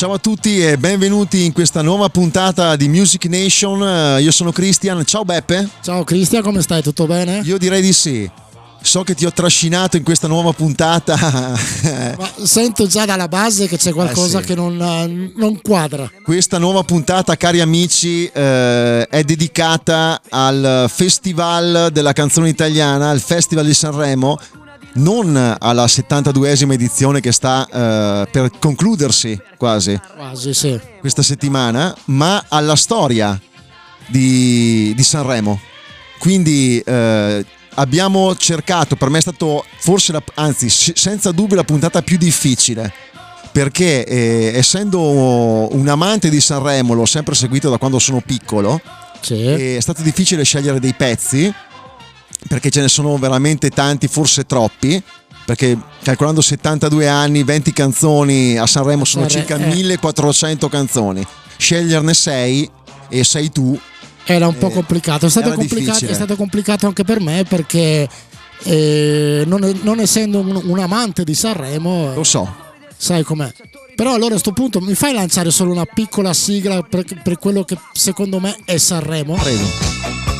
ciao a tutti e benvenuti in questa nuova puntata di Music Nation. Io sono Christian, ciao Beppe. Ciao Christian, come stai? Tutto bene? Io direi di sì. So che ti ho trascinato in questa nuova puntata. Ma sento già dalla base che c'è qualcosa sì, che non quadra. Questa nuova puntata, cari amici, è dedicata al Festival della canzone italiana, al Festival di Sanremo, non alla 72esima edizione che sta per concludersi quasi Sì. questa settimana, ma alla storia di Sanremo. Quindi abbiamo cercato, per me è stato forse, senza dubbio la puntata più difficile, perché essendo un amante di Sanremo, l'ho sempre seguito da quando sono piccolo, sì. È stato difficile scegliere dei pezzi, perché ce ne sono veramente tanti, forse troppi, perché calcolando 72 anni, 20 canzoni a Sanremo sono circa 1400 canzoni. Sceglierne 6 e sei tu. Era un po' complicato. È stato complicato anche per me, perché non essendo un amante di Sanremo, lo so, sai com'è. Però allora a sto punto mi fai lanciare solo una piccola sigla per quello che secondo me è Sanremo? Prego.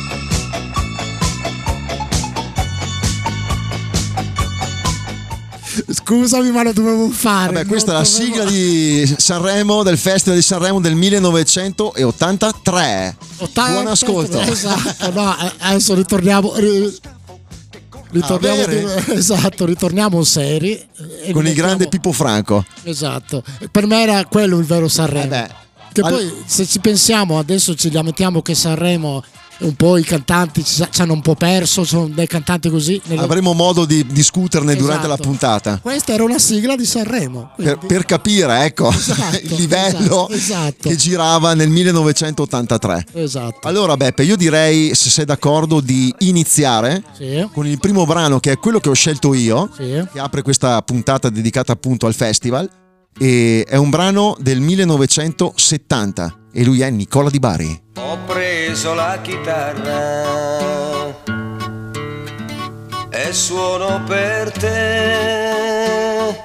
Scusami, ma lo dovevo fare. Vabbè, questa è la sigla di Sanremo, del Festival di Sanremo del 1983. Buon ascolto. Esatto, no, adesso ritorniamo seri. Con il grande Pippo Franco. Esatto. Per me era quello il vero Sanremo. Poi, se ci pensiamo, adesso ci lamentiamo che Sanremo un po' i cantanti ci hanno un po' perso, sono dei cantanti così. Avremo modo di discuterne durante la puntata. Questa era una sigla di Sanremo. Per capire, ecco, il livello che girava nel 1983. Esatto. Allora Beppe, io direi, se sei d'accordo, di iniziare con il primo brano, che è quello che ho scelto io, che apre questa puntata dedicata appunto al festival. E è un brano del 1970 e lui è Nicola Di Bari. Ho preso la chitarra e suono per te.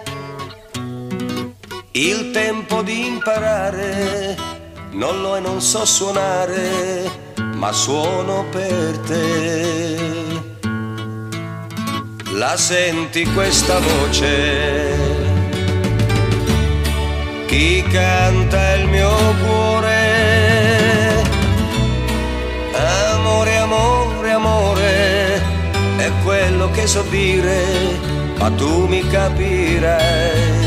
Il tempo di imparare non lo è, non so suonare, ma suono per te. La senti questa voce? Chi canta il mio cuore? Amore, amore, amore, è quello che so dire, ma tu mi capirai.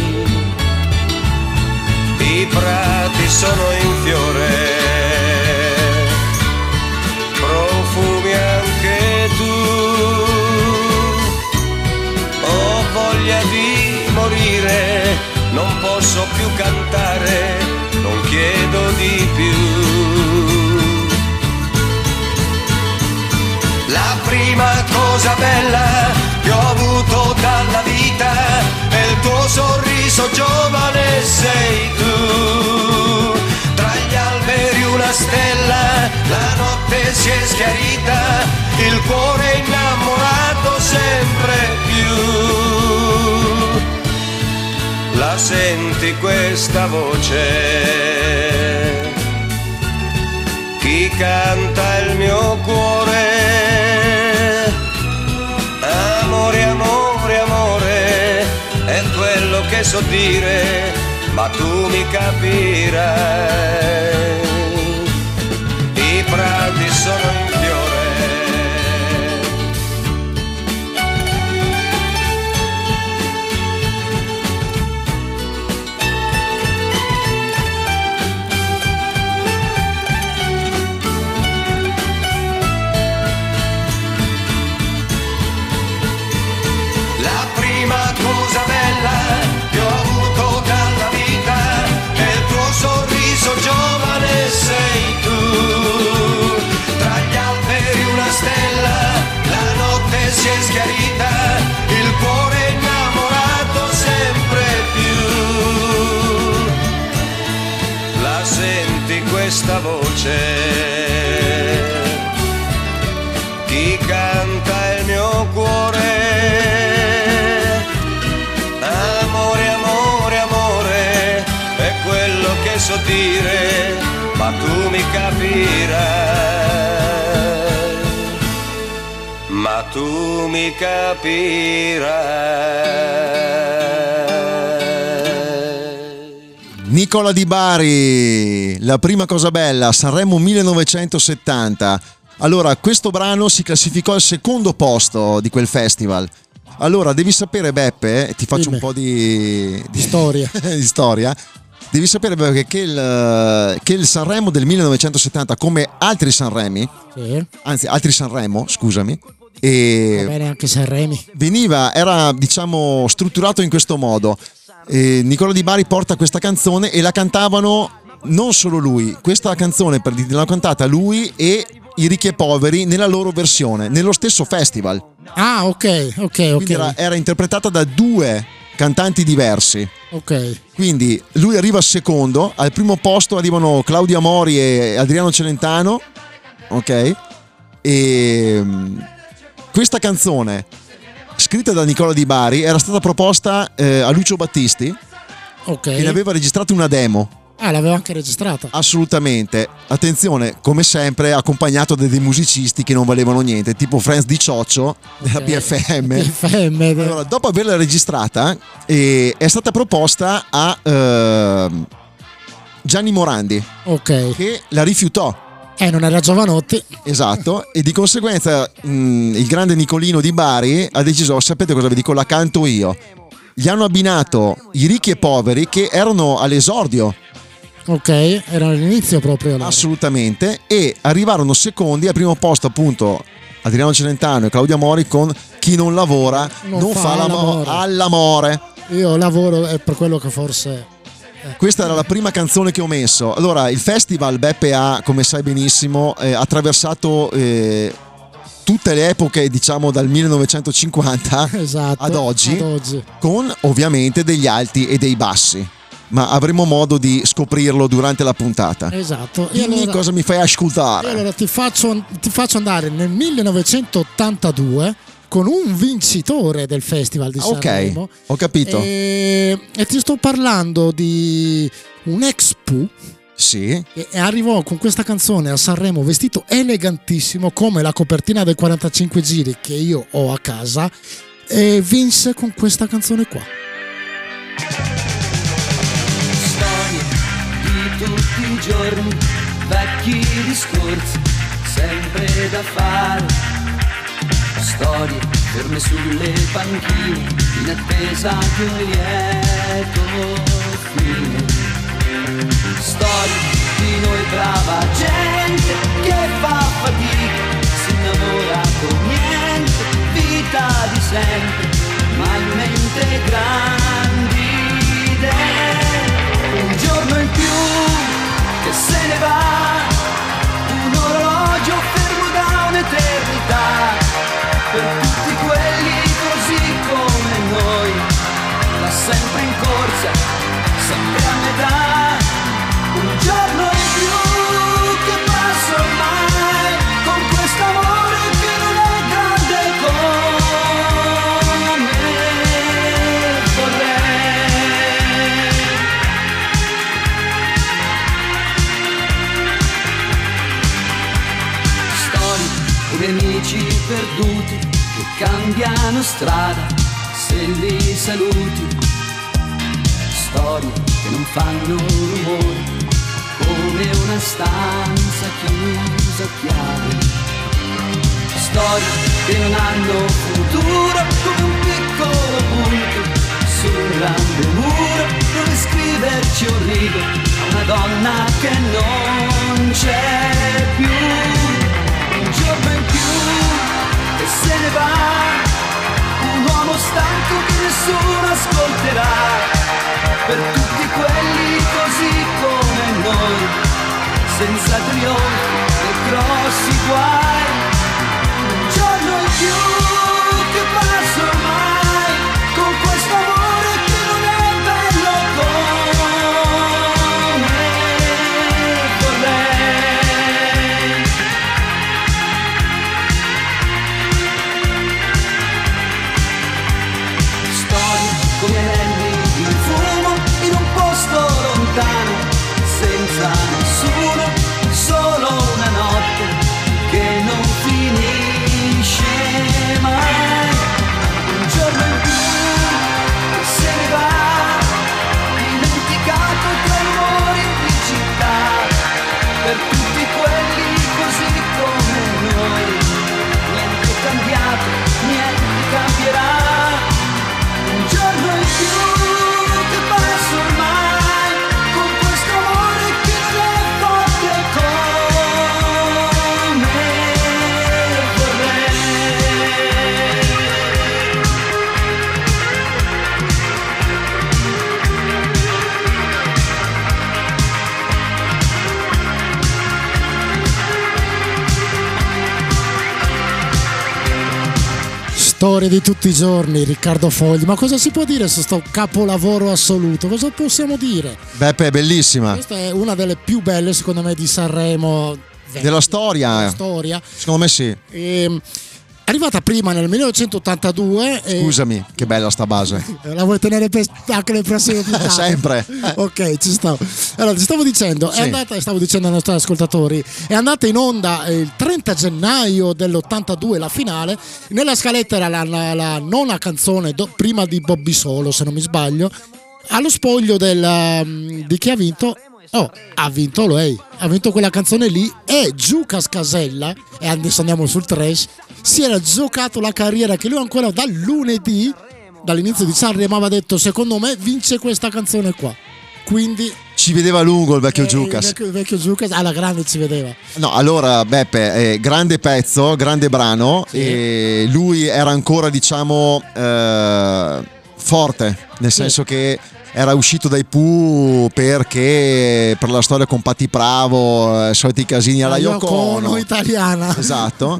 I prati sono in fiore, profumi anche tu. Ho voglia di morire, non posso più cantare, non chiedo di più. La prima cosa bella che ho avuto dalla vita è il tuo sorriso giovane, sei tu. Tra gli alberi una stella, la notte si è schiarita, il cuore innamorato sempre più. La senti questa voce? Chi canta il mio cuore? Amore, amore, amore, è quello che so dire, ma tu mi capirai. I prati sono in fiore. Giovane sei tu, tra gli dire, ma tu mi capirai, ma tu mi capirai. Nicola Di Bari, La prima cosa bella, Sanremo 1970. Allora, questo brano si classificò al secondo posto di quel festival. Allora, devi sapere, Beppe, ti faccio un po' di storia. di storia. Devi sapere, Beppe, che il Sanremo del 1970, come altri Sanremi, sì. Anzi, altri Sanremo, scusami, e va bene anche Sanremi, era diciamo strutturato in questo modo. Nicola Di Bari porta questa canzone e la cantavano non solo lui, questa canzone l'hanno cantata lui e i Ricchi e Poveri nella loro versione, nello stesso festival. Ah, ok. Quindi era interpretata da due cantanti diversi. Ok. Quindi lui arriva secondo, al primo posto arrivano Claudia Mori e Adriano Celentano. Ok. E questa canzone, scritta da Nicola Di Bari, era stata proposta a Lucio Battisti, che ne aveva registrato una demo. Ah, l'aveva anche registrata. Assolutamente. Attenzione, come sempre accompagnato da dei musicisti che non valevano niente, tipo Franz Di Cioccio della PFM. Allora, dopo averla registrata è stata proposta a Gianni Morandi, che la rifiutò. Non era Giovanotti. Esatto. E di conseguenza il grande Nicolino Di Bari ha deciso, sapete cosa vi dico, la canto io. Gli hanno abbinato i Ricchi e Poveri, che erano all'esordio. Ok, erano all'inizio proprio. Allora. Assolutamente. E arrivarono secondi, al primo posto appunto Adriano Celentano e Claudia Mori con Chi non lavora non fa all'amore. Io lavoro, è per quello che forse... Questa era la prima canzone che ho messo. Allora, il festival, Beppe, ha, come sai benissimo, attraversato tutte le epoche, diciamo dal 1950 ad oggi, con ovviamente degli alti e dei bassi. Ma avremo modo di scoprirlo durante la puntata. Esatto. Dimmi allora, cosa mi fai ascoltare. Allora ti faccio andare nel 1982 con un vincitore del Festival di Sanremo. Ok, ho capito. E ti sto parlando di un ex Pooh. Sì. E arrivò con questa canzone a Sanremo vestito elegantissimo come la copertina del 45 giri che io ho a casa, e vinse con questa canzone qua. Tutti i giorni, vecchi discorsi, sempre da fare, storie ferme sulle panchine, in attesa di un lieto fine, storie di noi brava gente che fa fatica, si innamora con niente, vita di sempre, ma in mente grandi idee. Un giorno in più che se ne va, un orologio fermo da un'eternità, per tutti quelli così come noi, da sempre in corsa, sempre a metà. Un giorno in più che passa ormai, con quest'amore che non è grande come vorrei. Come amici perduti che cambiano strada se li saluti, storie che non fanno rumore come una stanza chiusa a chiave, storie che non hanno futuro come un piccolo punto su un grande muro dove scriverci un rigo a una donna che non c'è più. Un giorno in più che se ne va, un uomo stanco che nessuno ascolterà, per tutti quelli così come noi, senza trionfi e grossi guai. Un giorno in più che passa ormai, con questo amore che non è bello come vorrei. Come anelli di fumo in un posto lontano, senza Storia di tutti i giorni, Riccardo Fogli. Ma cosa si può dire su sto capolavoro assoluto? Cosa possiamo dire? Beppe è bellissima. Questa è una delle più belle, secondo me, di Sanremo. Della storia. Della storia. Secondo me sì. Arrivata prima nel 1982. Scusami, che bella sta base. La vuoi tenere anche le prossime puntate? Sempre. Ok, ci sto. Allora, ti stavo dicendo, Sì. stavo dicendo ai nostri ascoltatori, è andata in onda il 30 gennaio dell'82 la finale. Nella scaletta era la nona canzone prima di Bobby Solo, se non mi sbaglio. Allo spoglio di chi ha vinto? Oh, ha vinto lei, ha vinto quella canzone lì, e Giucas Casella, e adesso andiamo sul trash, si era giocato la carriera che lui ancora dal lunedì, dall'inizio di Sanremo, aveva detto: secondo me vince questa canzone qua. Quindi ci vedeva lungo il vecchio Giucas. Il vecchio Giucas alla grande ci vedeva. No, allora Beppe, grande pezzo, grande brano, Sì. e lui era ancora, diciamo, forte, nel senso che era uscito dai Pooh perché per la storia con Patti Bravo, soliti casini alla Yoko Ono italiana. Esatto.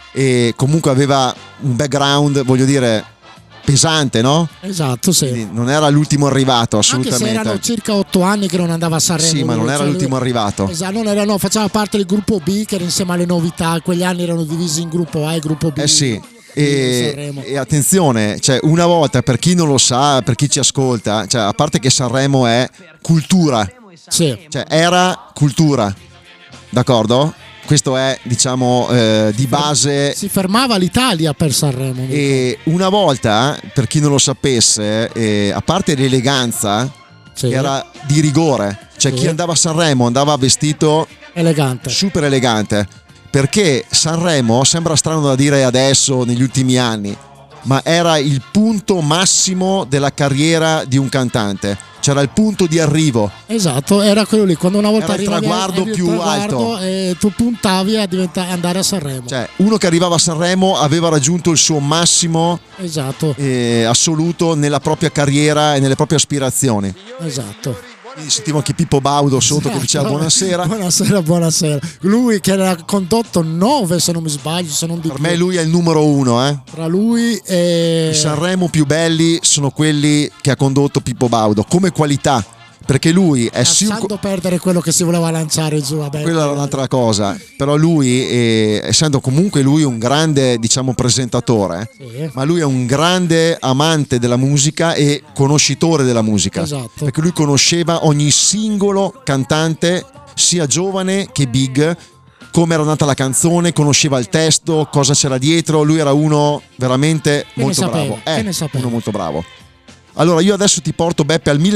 E comunque aveva un background, voglio dire, pesante, no? Esatto, sì. Quindi non era l'ultimo arrivato, assolutamente. Anche se erano circa 8 anni che non andava a Sanremo. Sì, ma non era l'ultimo arrivato. Esatto, faceva parte del gruppo B, che era insieme alle novità. Quegli anni erano divisi in gruppo A e gruppo B. Sì. di E Sanremo. attenzione, cioè, una volta, per chi non lo sa, per chi ci ascolta, cioè, a parte che Sanremo è cultura, Sì. cioè era cultura, d'accordo? Questo è, diciamo, di base. Si fermava l'Italia per Sanremo. E una volta, per chi non lo sapesse, a parte l'eleganza, Sì. era di rigore, cioè Sì. chi andava a Sanremo andava vestito Elegante. super elegante, perché Sanremo, sembra strano da dire adesso, negli ultimi anni, ma era il punto massimo della carriera di un cantante, c'era il punto di arrivo. Esatto, era quello lì, quando una volta Era il arrivavi traguardo il più traguardo, alto. e tu puntavi a andare a Sanremo. Cioè, uno che arrivava a Sanremo aveva raggiunto il suo massimo Esatto, assoluto nella propria carriera e nelle proprie aspirazioni. esatto. Quindi sentivo anche Pippo Baudo sotto che diceva buonasera. Buonasera. Lui che era condotto 9, se non mi sbaglio, se non di Per più. me lui è il numero uno, Tra lui e I Sanremo più belli sono quelli che ha condotto Pippo Baudo, come qualità, perché lui è lasciando perdere quello che si voleva lanciare giù. Vabbè, quella era un'altra cosa, però lui, essendo comunque lui un grande, diciamo, presentatore, Sì. ma lui è un grande amante della musica e conoscitore della musica, Esatto. perché lui conosceva ogni singolo cantante, sia giovane che big, come era nata la canzone, conosceva il testo, cosa c'era dietro. Lui era uno veramente molto bravo, che ne sapeva. uno molto bravo. Allora io adesso ti porto, Beppe, al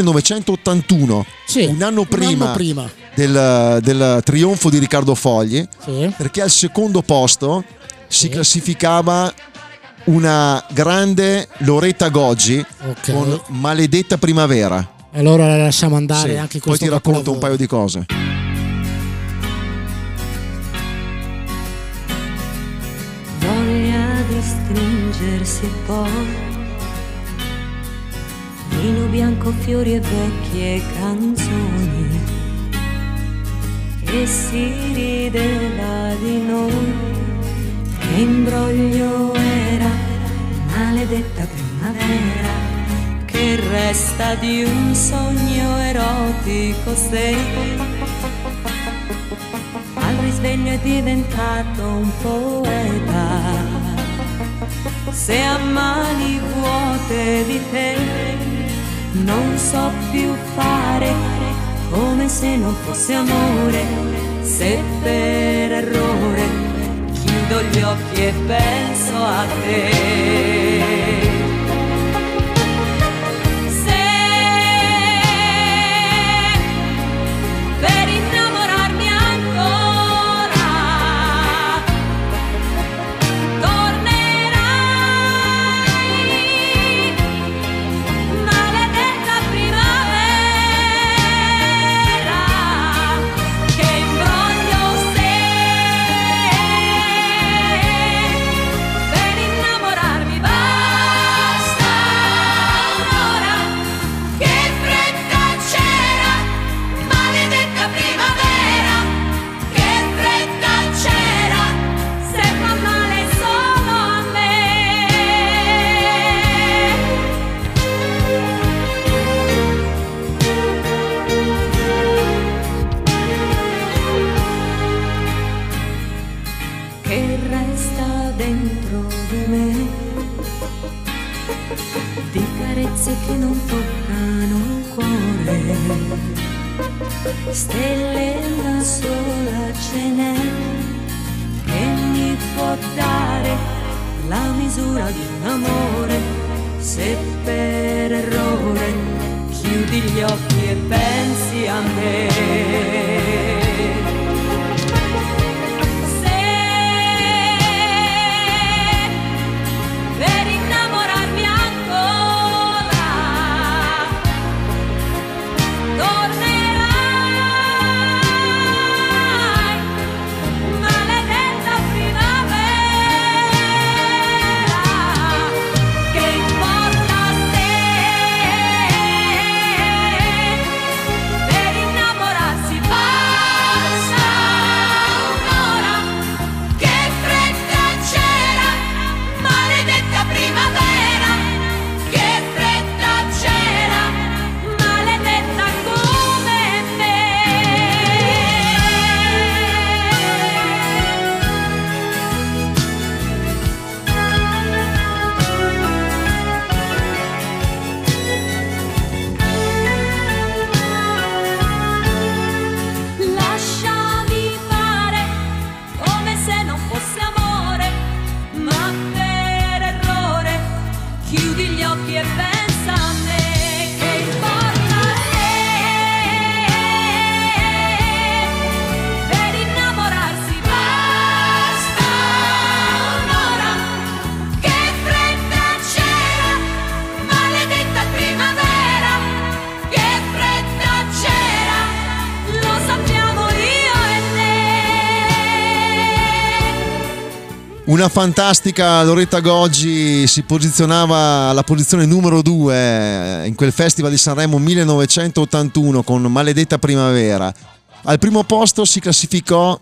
1981, Sì, un anno prima prima. del trionfo di Riccardo Fogli, Sì. perché al secondo posto si Sì. classificava una grande Loretta Goggi Ok. con Maledetta Primavera. Allora la lasciamo andare Sì, anche poi questo ti racconto capolavoro. un paio di cose. Voglia di stringersi e poi vino bianco, fiori e vecchie canzoni, e si rideva di noi. Che imbroglio era, maledetta primavera, che resta di un sogno erotico se al risveglio è diventato un poeta. Se a mani vuote di te non so più fare, come se non fosse amore, se per errore chiudo gli occhi e penso a te. Se per innamorarmi ancora tornerai, maledetta primavera, che imbroglio sei, per innamorarmi vai. stelle una sola ce n'è che mi può dare la misura di un amore. Se per errore chiudi gli occhi e pensi a me. Una fantastica Loretta Goggi, si posizionava alla posizione numero 2 in quel Festival di Sanremo 1981 con Maledetta Primavera. Al primo posto si classificò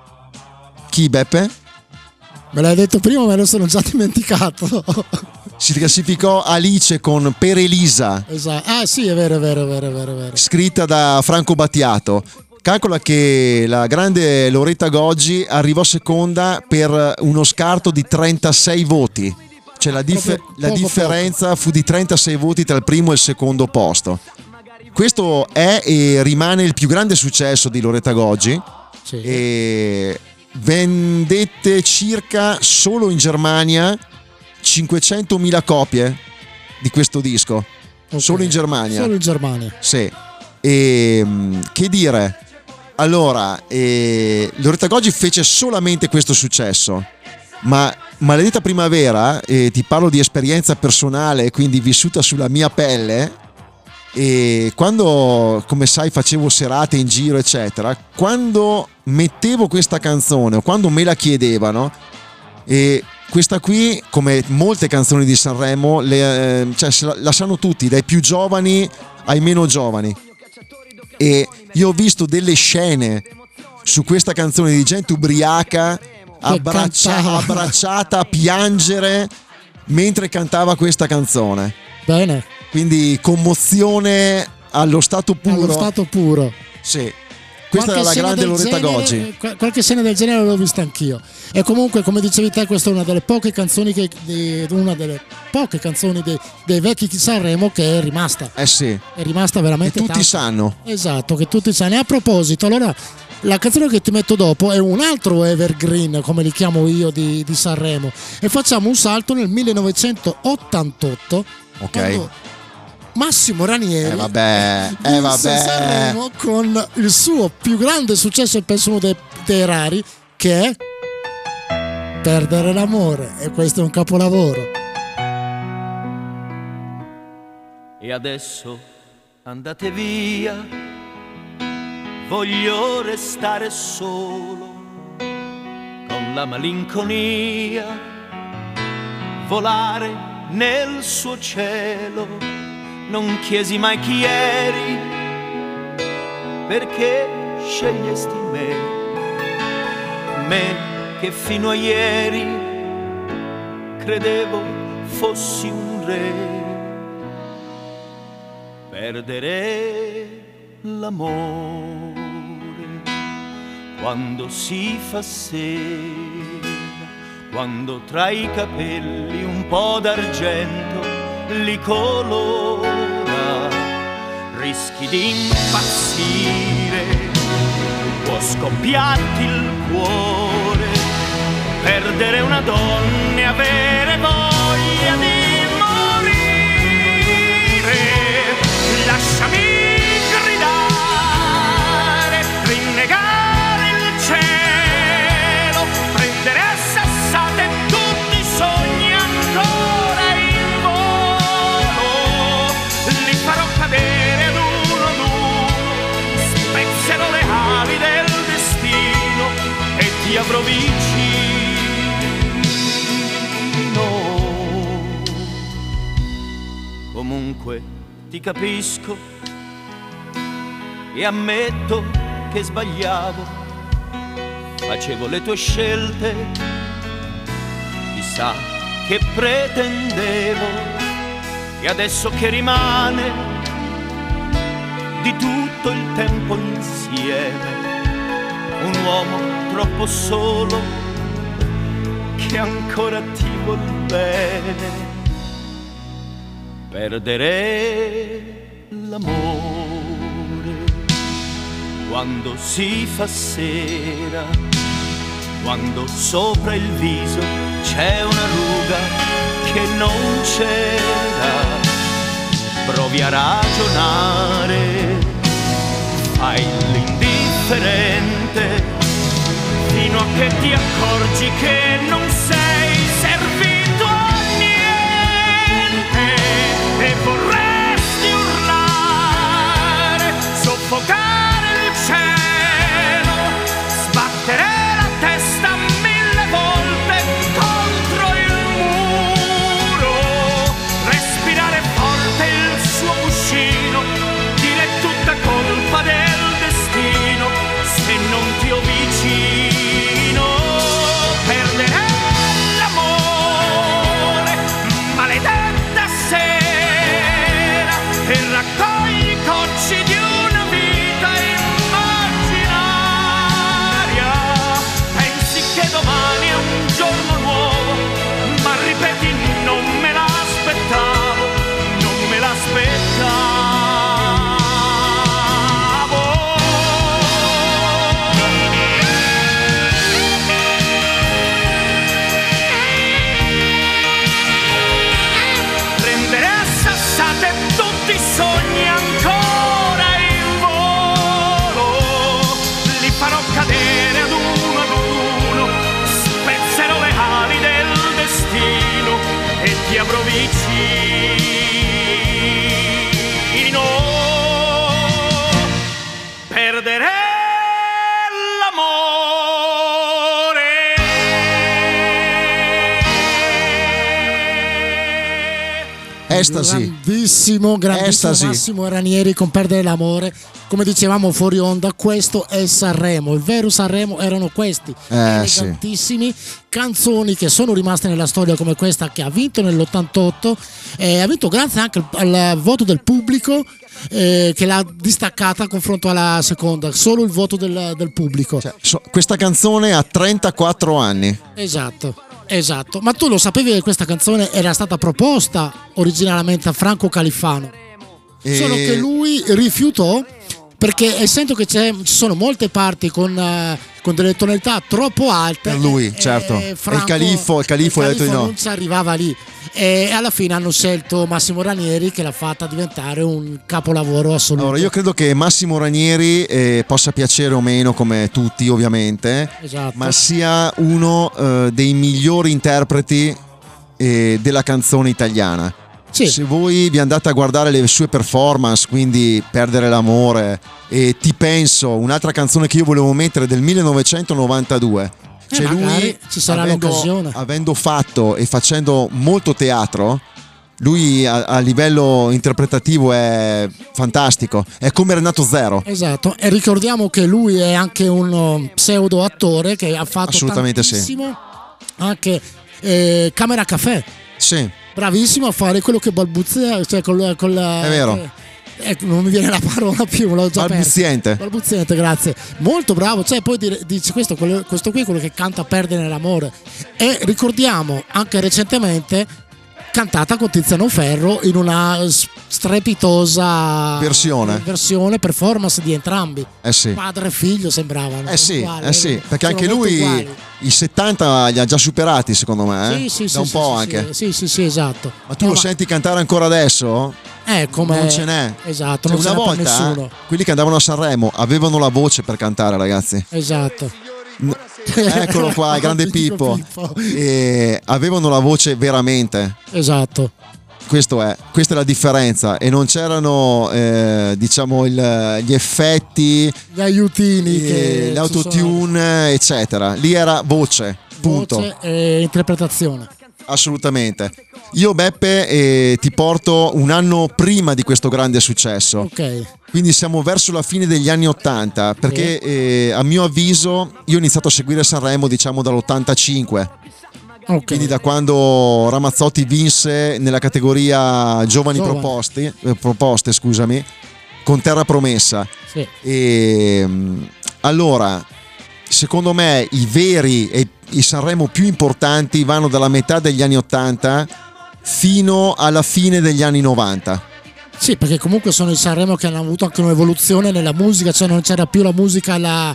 chi, Beppe? Me l'hai detto prima, me lo sono già dimenticato. Si classificò Alice con Per Elisa. Esatto. Ah sì, è vero. Scritta da Franco Battiato. Calcola che la grande Loretta Goggi arrivò seconda per uno scarto di 36 voti. Cioè la differenza fu di 36 voti tra il primo e il secondo posto. Questo è e rimane il più grande successo di Loretta Goggi. Sì. E vendette circa solo in Germania 500.000 copie di questo disco. Okay. Solo in Germania. Solo in Germania. Sì. E che dire? Allora, Loretta Goggi fece solamente questo successo, ma Maledetta Primavera, ti parlo di esperienza personale, quindi vissuta sulla mia pelle, e quando, come sai, facevo serate in giro, eccetera, quando mettevo questa canzone o quando me la chiedevano, e questa qui, come molte canzoni di Sanremo, la sanno tutti, dai più giovani ai meno giovani. E io ho visto delle scene su questa canzone di gente ubriaca, abbracciata a piangere mentre cantava questa canzone. Bene. Quindi commozione allo stato puro. Allo stato puro. Sì. Questa era la grande Loretta Goggi. Qualche scena del genere l'ho vista anch'io. E comunque, come dicevi te, questa è una delle poche canzoni dei vecchi di Sanremo che è rimasta. Sì. È rimasta veramente che tutti sanno. Esatto, che tutti sanno. E a proposito, allora la canzone che ti metto dopo è un altro evergreen, come li chiamo io, di Sanremo. E facciamo un salto nel 1988. Ok. Massimo Ranieri vabbè. Sanremo con il suo più grande successo, e penso uno dei rari, che è Perdere l'amore, e questo è un capolavoro. E adesso andate via, voglio restare solo con la malinconia, volare nel suo cielo. Non chiesi mai chi eri, perché scegliesti me che fino a ieri credevo fossi un re. Perdere l'amore quando si fa sera, quando tra i capelli un po' d'argento li colora, rischi di impazzire, può scoppiarti il cuore, perdere una donna e avere voglia di morire. Lasciami gridare, rinnegare il cielo, prendere a sassate tutti i sogni ancora in volo, li farò cadere ad uno, spezzerò le ali del destino e ti avrò vicino. Comunque ti capisco e ammetto che sbagliavo, facevo le tue scelte, chissà che pretendevo, e adesso che rimane di tutto il tempo insieme, un uomo troppo solo che ancora ti vuol bene. Perdere l'amore quando si fa sera, quando sopra il viso c'è una ruga che non c'era. Provi a ragionare, fai l'indifferente, fino a che ti accorgi che non sei servito a niente e vorresti urlare, soffocare il cielo, sbattere la testa 1000 volte contro il muro, respirare forte il suo cuscino, dire tutta colpa del destino se non ti ho vicino. Perdere l'amore, maledetta sera, e raccogli i cocci di una vita immaginaria. Pensi che domani è un giorno nuovo, ma ripeti non me l'aspettavo, non me l'aspettavo. Prendere a sassate tutti i sogni ancora in volo, li farò cadere ad uno, spezzerò le ali del destino e ti avrò vicino. Perdere l'amore. Estasi. Grandissimo Estasi. Massimo Ranieri con Perdere l'amore. Come dicevamo fuori onda, questo è Sanremo. Il vero Sanremo erano questi elegantissimi canzoni che sono rimaste nella storia, come questa che ha vinto nell'88, ha vinto grazie anche al voto del pubblico, che l'ha distaccata a confronto alla seconda, solo il voto del pubblico. Cioè, questa canzone ha 34 anni. Esatto, ma tu lo sapevi che questa canzone era stata proposta originariamente a Franco Califano, solo che lui rifiutò, perché essendo che ci sono molte parti con delle tonalità troppo alte per lui, certo, Franco, il califfo ha detto di no, non ci arrivava lì, e alla fine hanno scelto Massimo Ranieri, che l'ha fatta diventare un capolavoro assoluto. Allora, io credo che Massimo Ranieri possa piacere o meno, come tutti ovviamente, esatto, ma sia uno dei migliori interpreti della canzone italiana. Sì. Se voi vi andate a guardare le sue performance, quindi Perdere l'amore e Ti penso, un'altra canzone che io volevo mettere del 1992, cioè lui, ci sarà l'occasione, avendo fatto e facendo molto teatro, lui a livello interpretativo è fantastico, è come Renato Zero. Esatto, e ricordiamo che lui è anche un pseudo attore che ha fatto assolutamente tantissimo, anche Camera Café. Sì. Bravissimo a fare quello che balbuzzia, cioè con la, è vero. Non mi viene la parola più, l'ho già balbuziente. Balbuziente, grazie. Molto bravo, cioè poi dice questo qui è quello che canta Perdere l'amore. E ricordiamo anche recentemente cantata con Tiziano Ferro in una strepitosa versione performance di entrambi. Sì. Padre e figlio sembravano sì, sì, perché sono anche molto lui uguali. i 70 li ha già superati secondo me, Sì, da un po' anche. Sì, esatto. Ma tu lo senti cantare ancora adesso? Come Non ce n'è. Esatto, Cioè, non ce una n'è per volta nessuno. quelli che andavano a Sanremo avevano la voce per cantare, ragazzi. Esatto. Eccolo qua, il grande Pippo. E avevano la voce veramente. Esatto. Questa è la differenza, e non c'erano diciamo gli effetti, Gli aiutini, l'autotune, eccetera. Lì era voce, punto. Voce e interpretazione. Assolutamente. Io, Beppe, ti porto un anno prima di questo grande successo. Ok. Quindi siamo verso la fine degli anni 80, perché a mio avviso io ho iniziato a seguire Sanremo diciamo dall'85. Okay. Quindi da quando Ramazzotti vinse nella categoria giovani proposte, scusami, con Terra Promessa. Sì. E allora, secondo me i veri e i Sanremo più importanti vanno dalla metà degli anni 80 fino alla fine degli anni 90. Sì, perché comunque sono i Sanremo che hanno avuto anche un'evoluzione nella musica, cioè non c'era più la musica alla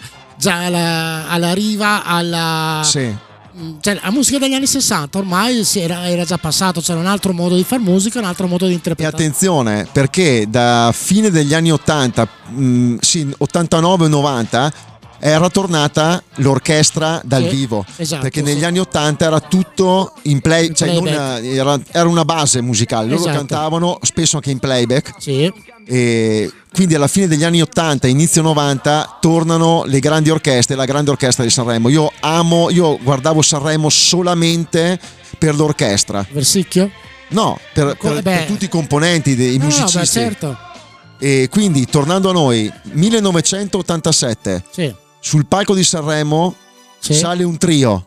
riva, Sì. Cioè, la musica degli anni 60 ormai era già passato, c'era un altro modo di far musica, un altro modo di E interpretare. attenzione, perché da fine degli anni 80, 89 e 90, era tornata l'orchestra dal vivo. Esatto, perché negli anni 80 era tutto in play, cioè era una base musicale. Loro cantavano spesso anche in playback. Sì. E quindi alla fine degli anni 80, inizio 90, tornano le grandi orchestre, la grande orchestra di Sanremo. Io guardavo Sanremo solamente per l'orchestra. Versicchio? No, per tutti i componenti, i musicisti. No, certo. E quindi, tornando a noi, 1987, sì. Sul palco di Sanremo sale un trio.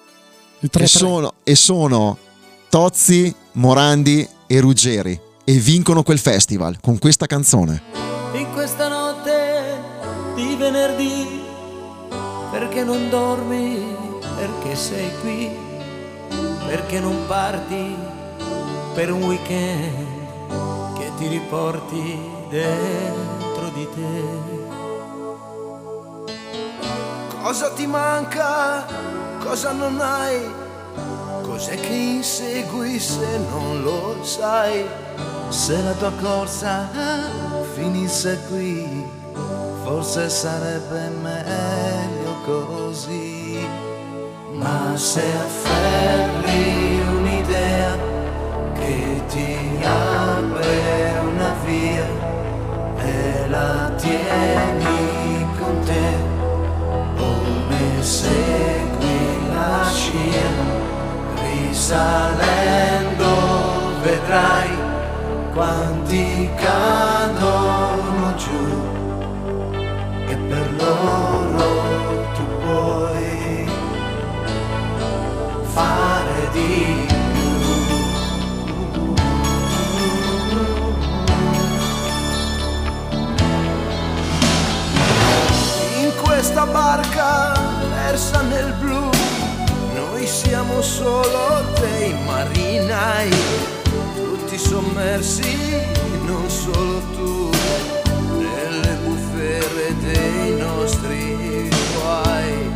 E sono Tozzi, Morandi e Ruggeri, e vincono quel festival con questa canzone. In questa notte di venerdì, perché non dormi, perché sei qui, perché non parti per un weekend che ti riporti dentro di te. Cosa ti manca? Cosa non hai? Cos'è che insegui se non lo sai? Se la tua corsa finisse qui, forse sarebbe meglio così. Ma se afferri un'idea che ti apre una via e la tieni con te, come segui la scia, risalendo vedrai quanti cadono giù, e per loro tu puoi fare di più. In questa barca persa nel blu, noi siamo solo dei marinai, tutti sommersi, non solo tu, nelle bufere dei nostri guai.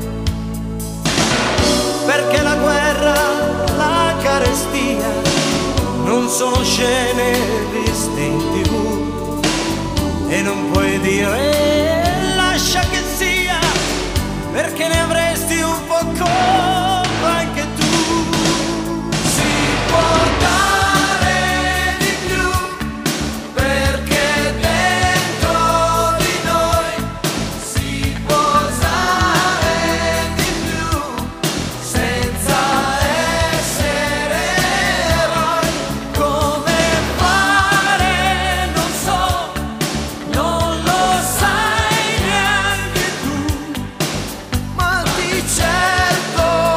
Perché la guerra, la carestia, non sono scene viste in TV, e non puoi dire lascia che sia, perché ne avresti un po' colpa anche tu. Si può dare di più, perché dentro di noi si può usare di più, senza essere eroi. Come fare non so, non lo sai neanche tu, ma di certo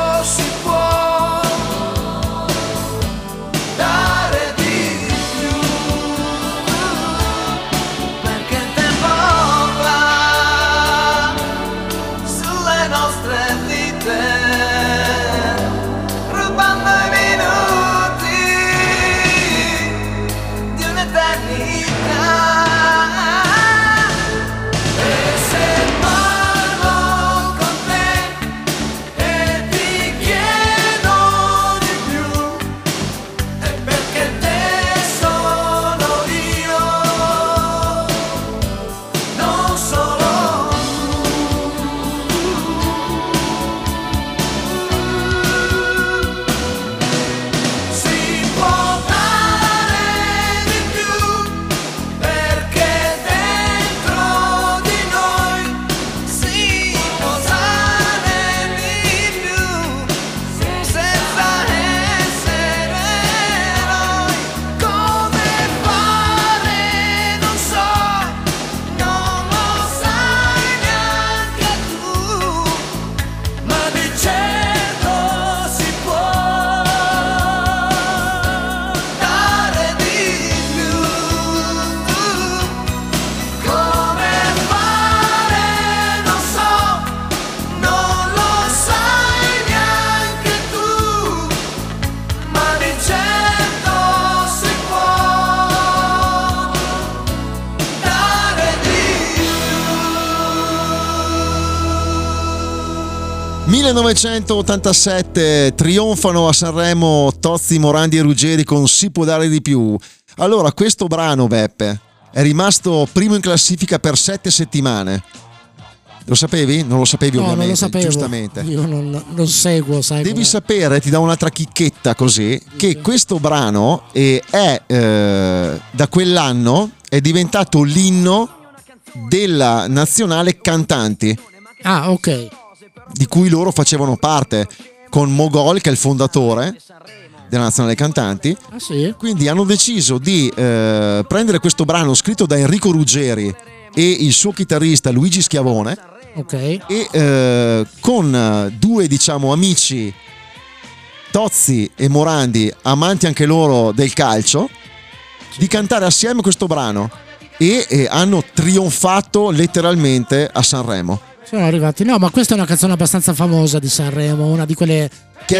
1987 trionfano a Sanremo Tozzi, Morandi e Ruggeri con Si può dare di più. Allora, questo brano, Beppe, è rimasto primo in classifica per 7 settimane. Lo sapevi? Non lo sapevi, no, ovviamente. Non lo sapevo. Giustamente. Io non seguo, sai. Devi sapere, ti do un'altra chicchetta così, che questo brano è da quell'anno è diventato l'inno della nazionale cantanti. Ah, ok. Di cui loro facevano parte, con Mogol, che è il fondatore della nazionale cantanti. Ah, sì? Quindi hanno deciso di prendere questo brano scritto da Enrico Ruggeri e il suo chitarrista Luigi Schiavone, ok, e con due, diciamo, amici, Tozzi e Morandi, amanti anche loro del calcio, di cantare assieme questo brano, e hanno trionfato letteralmente a Sanremo. Sono arrivati. No, ma questa è una canzone abbastanza famosa di Sanremo, una di quelle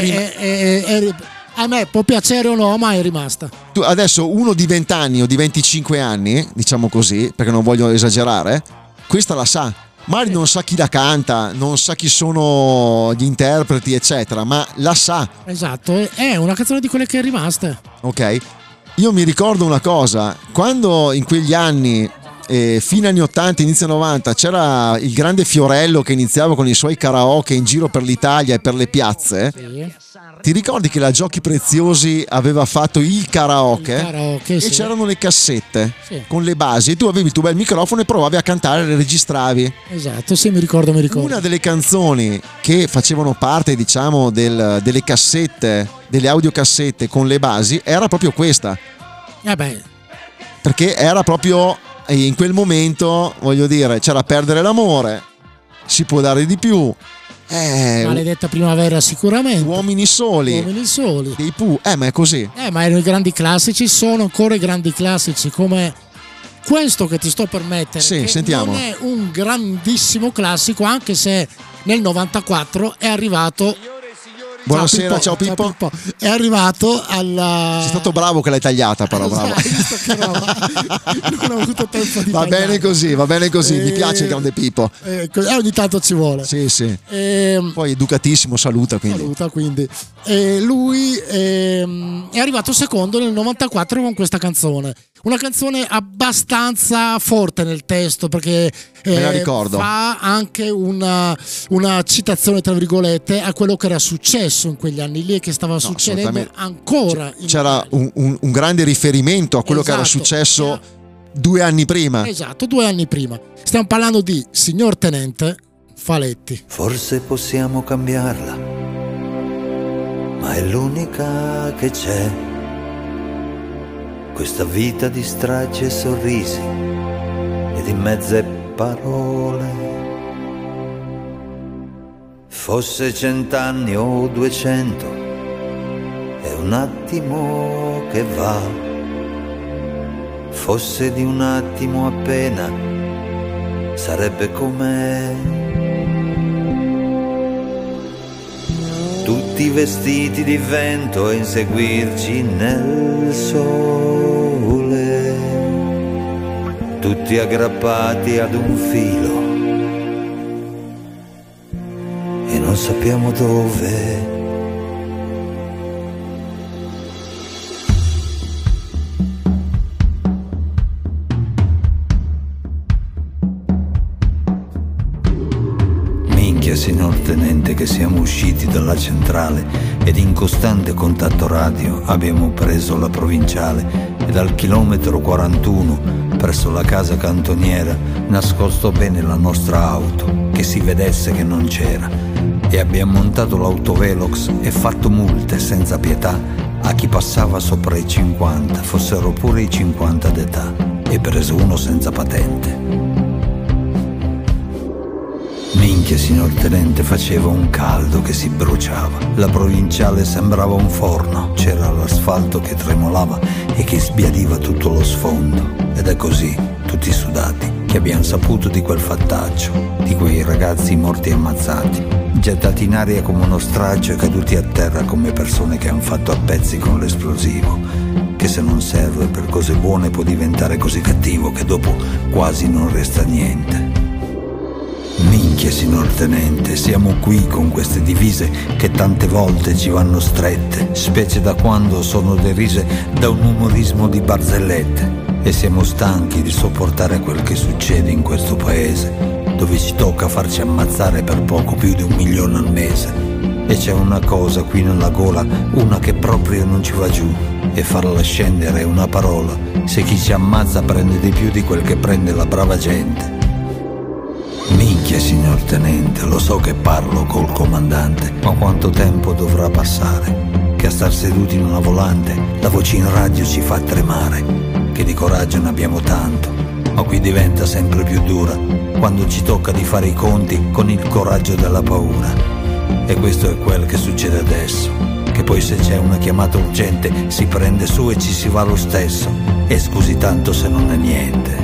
che a me può piacere o no, ma è rimasta. Tu adesso, uno di 20 anni o di 25 anni, diciamo così, perché non voglio esagerare, questa la sa. Magari non sa chi la canta, non sa chi sono gli interpreti, eccetera, ma la sa. Esatto, è una canzone di quelle che è rimasta. Ok? Io mi ricordo una cosa, quando in quegli anni, fine anni 80, inizio 90, c'era il grande Fiorello che iniziava con i suoi karaoke in giro per l'Italia e per le piazze. Sì. Ti ricordi che la Giochi Preziosi aveva fatto il karaoke? E sì, c'erano le cassette, sì, con le basi, e tu avevi il tuo bel microfono e provavi a cantare, le registravi. Esatto, sì, mi ricordo. Una delle canzoni che facevano parte, diciamo, delle cassette, delle audiocassette con le basi, era proprio questa. Perché era proprio in quel momento, voglio dire, c'era Perdere l'amore, Si può dare di più, Maledetta primavera, sicuramente. Uomini soli. Dei Pooh. Ma è così. Ma erano i grandi classici, sono ancora i grandi classici, come questo che ti sto per mettere. Sì, che sentiamo. Non è un grandissimo classico, anche se nel 94 è arrivato. Buonasera, ciao Pippo. È arrivato alla. Sei stato bravo che l'hai tagliata, però bravo. Hai visto che roba? Non ho avuto tempo di va bene così, mi piace il grande Pippo. Ogni tanto ci vuole. Sì. Poi educatissimo, saluta quindi. Lui è arrivato secondo nel 94 con questa canzone. Una canzone abbastanza forte nel testo, perché me la ricordo. Fa anche una citazione, tra virgolette, a quello che era successo in quegli anni lì e che stava succedendo ancora. C'era un grande riferimento a quello che era successo 2 anni prima. Esatto, 2 anni prima. Stiamo parlando di Signor Tenente Faletti. Forse possiamo cambiarla, ma è l'unica che c'è. Questa vita di stragi e sorrisi e di mezze parole. Fosse 100 anni o 200, è un attimo che va. Fosse di un attimo appena, sarebbe com'è. Tutti vestiti di vento a inseguirci nel sole, tutti aggrappati ad un filo e non sappiamo dove. Signor Tenente, che siamo usciti dalla centrale ed in costante contatto radio abbiamo preso la provinciale e dal chilometro 41 presso la casa cantoniera nascosto bene la nostra auto, che si vedesse che non c'era, e abbiamo montato l'autovelox e fatto multe senza pietà a chi passava sopra i 50, fossero pure i 50 d'età, e preso uno senza patente. Minchia, signor Tenente, faceva un caldo che si bruciava. La provinciale sembrava un forno, c'era l'asfalto che tremolava e che sbiadiva tutto lo sfondo. Ed è così, tutti sudati, che abbiamo saputo di quel fattaccio, di quei ragazzi morti ammazzati, gettati in aria come uno straccio e caduti a terra come persone che hanno fatto a pezzi con l'esplosivo, che se non serve per cose buone può diventare così cattivo che dopo quasi non resta niente. Minchia, Minchia signor tenente, siamo qui con queste divise che tante volte ci vanno strette, specie da quando sono derise da un umorismo di barzellette. E siamo stanchi di sopportare quel che succede in questo paese, dove ci tocca farci ammazzare per poco più di 1 milione al mese. E c'è una cosa qui nella gola, una che proprio non ci va giù, e farla scendere è una parola, se chi ci ammazza prende di più di quel che prende la brava gente. Minchia signor tenente, lo so che parlo col comandante, ma quanto tempo dovrà passare? Che a star seduti in una volante la voce in radio ci fa tremare. Che di coraggio ne abbiamo tanto, ma qui diventa sempre più dura quando ci tocca di fare i conti con il coraggio della paura. E questo è quel che succede adesso, che poi se c'è una chiamata urgente si prende su e ci si va lo stesso. E scusi tanto se non è niente.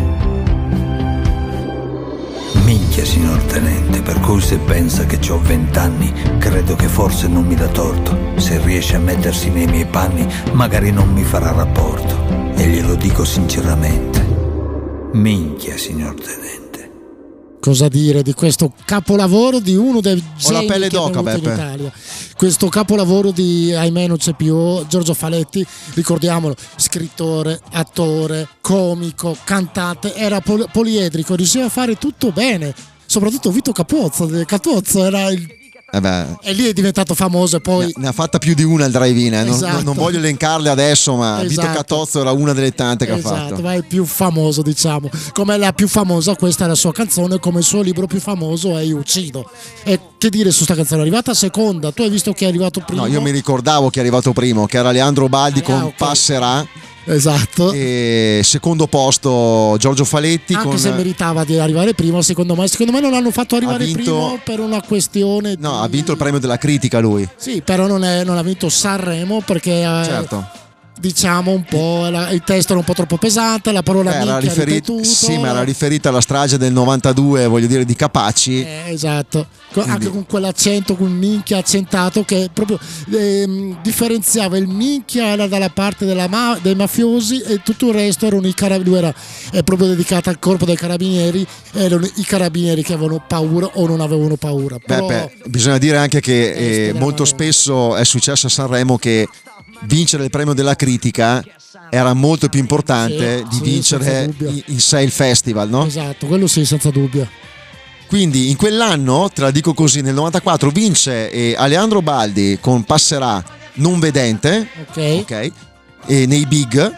Minchia signor tenente, per cui se pensa che c'ho 20 anni, credo che forse non mi dà torto. Se riesce a mettersi nei miei panni, magari non mi farà rapporto. E glielo dico sinceramente. Minchia signor tenente. Cosa dire di questo capolavoro di uno dei geni Ho la pelle che è d'oca, venuto in Beppe. Italia? Questo capolavoro di ahimè non c'è più, Giorgio Faletti, ricordiamolo, scrittore, attore, comico, cantante, era poliedrico, riusciva a fare tutto bene, soprattutto Vito Catuzzo era il... E lì è diventato famoso e poi... Ne ha fatta più di una il drive-in, Esatto. non voglio elencarle adesso, ma Vito Esatto. Catozzo era una delle tante che ha Esatto, fatto. ma è il più famoso, diciamo. Come la più famosa, questa è la sua canzone, come il suo libro più famoso è Io uccido. E che dire su sta canzone? È arrivata seconda, tu hai visto che è arrivato primo? No, io mi ricordavo che è arrivato primo, che era Leandro Baldi con ok. Passerà. Esatto. E secondo posto Giorgio Faletti Anche con... se meritava di arrivare primo, secondo me non l'hanno fatto arrivare vinto- primo per una questione No, ha vinto il premio della critica lui. Sì, però non ha vinto Sanremo perché Certo. diciamo un po' il testo era un po' troppo pesante, la parola Era minchia ripetuto. sì, ma era riferita alla strage del 92, voglio dire, di Capaci. Esatto, anche con quell'accento, con minchia accentato che proprio differenziava il minchia era dalla parte dei mafiosi e tutto il resto erano i carabinieri. Lui era proprio dedicato al corpo dei carabinieri, erano i carabinieri che avevano paura o non avevano paura. Però, Beppe, bisogna dire anche che spiegare molto meglio. spesso è successo a Sanremo che vincere il premio della critica era molto più importante Sì, di sì, vincere senza dubbio. in sé il festival, no? Esatto, quello sì, senza dubbio. Quindi in quell'anno, te la dico così, nel 94 vince Aleandro Baldi con Passerà non vedente, Ok. e nei big,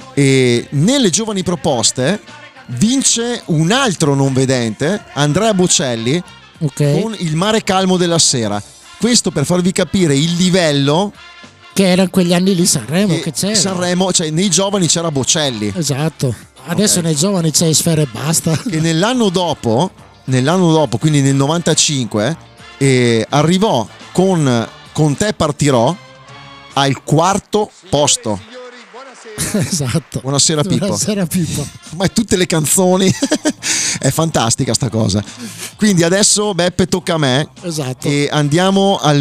e nelle giovani proposte vince un altro non vedente, Andrea Bocelli, Ok. con Il mare calmo della sera. Questo per farvi capire il livello Che era in quegli anni lì Sanremo, che c'era. Sanremo, cioè nei giovani c'era Bocelli. Esatto. Adesso nei giovani c'è Sfera e basta. E nell'anno dopo, quindi nel 95, arrivò con Te partirò al 4º posto. Esatto. Buonasera Pippo. Buonasera Pippo. Ma tutte le canzoni è fantastica sta cosa. Quindi adesso Beppe tocca a me. Esatto. E andiamo al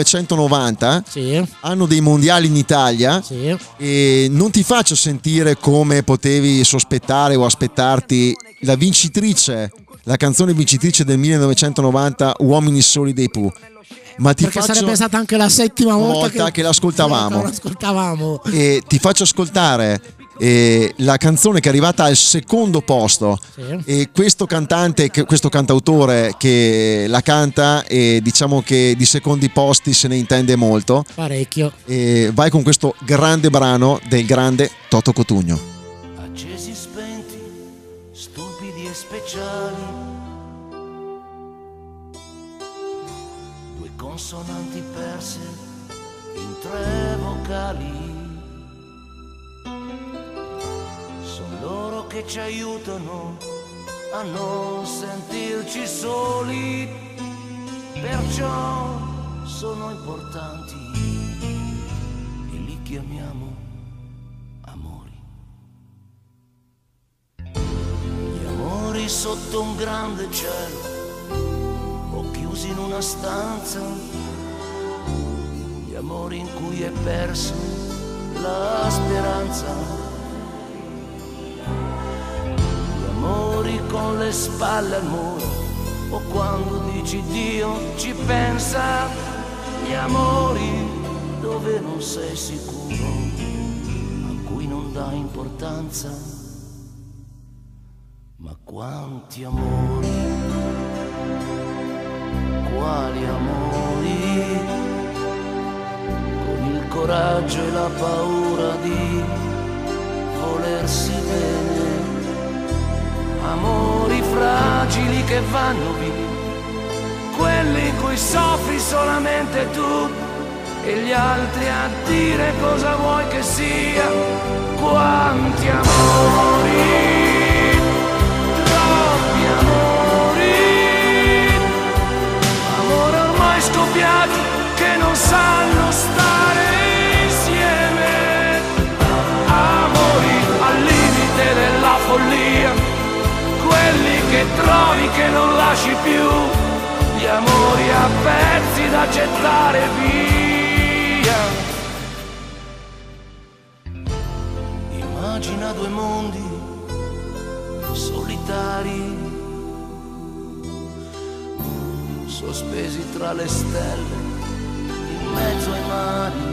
1990, Sì. anno dei mondiali in Italia. Sì. E non ti faccio sentire come potevi sospettare o aspettarti la vincitrice, la canzone vincitrice del 1990, Uomini soli dei Pooh. Ma ti Perché faccio sarebbe stata anche la settima volta che l'ascoltavamo. l'ascoltavamo. E ti faccio ascoltare la canzone che è arrivata al 2º posto. Sì. E questo cantautore che la canta, e diciamo che di secondi posti se ne intende molto. Parecchio. E vai con questo grande brano del grande Toto Cotugno. Accesi spenti, stupidi e speciali, due consonanti perse in 3 vocali. Sono loro che ci aiutano a non sentirci soli, perciò sono importanti e li chiamiamo amori. Gli amori sotto un grande cielo o chiusi in una stanza, gli amori in cui è persa la speranza, gli amori con le spalle al muro o quando dici Dio ci pensa, gli amori dove non sei sicuro, a cui non dai importanza. Ma quanti amori, quali amori, con il coraggio e la paura di volersi bene, amori fragili che vanno via, quelli in cui soffri solamente tu e gli altri a dire cosa vuoi che sia. Quanti amori, troppi amori, amori ormai scoppiati che non sanno stare insieme, amori al limite della follia, quelli che trovi che non lasci più, gli amori a pezzi da gettare via. Immagina due mondi solitari, sospesi tra le stelle, in mezzo ai mari,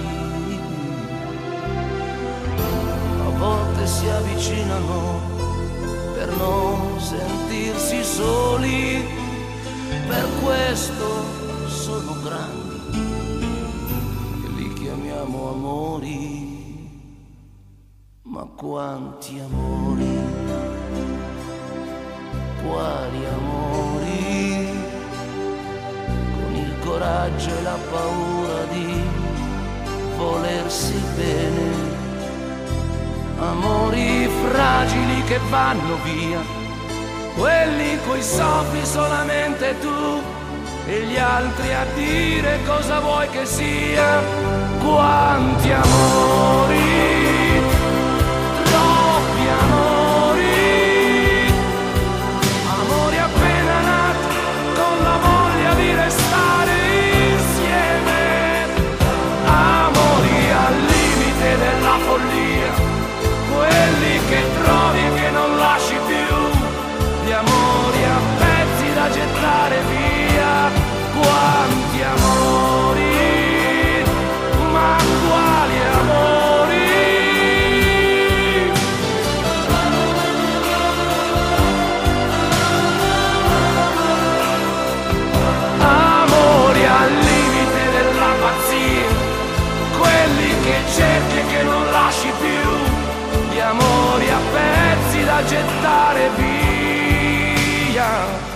a volte si avvicinano per non sentirsi soli, per questo sono grandi e li chiamiamo amori. Ma quanti amori, quali amori, con il coraggio e la paura di volersi bene, amori fragili che vanno via, quelli in cui soffri solamente tu e gli altri a dire cosa vuoi che sia. Quanti amori, troppi amori, amori appena nati con la voglia di restare insieme, amori al limite della follia, quelli che trovi e che non lasci più, gli amori a pezzi da gettare via. Quanti amori, ma quali amori, amori al limite della pazzia, quelli che cerchi e che non lasci più, gli amori a pezzi da gettare via.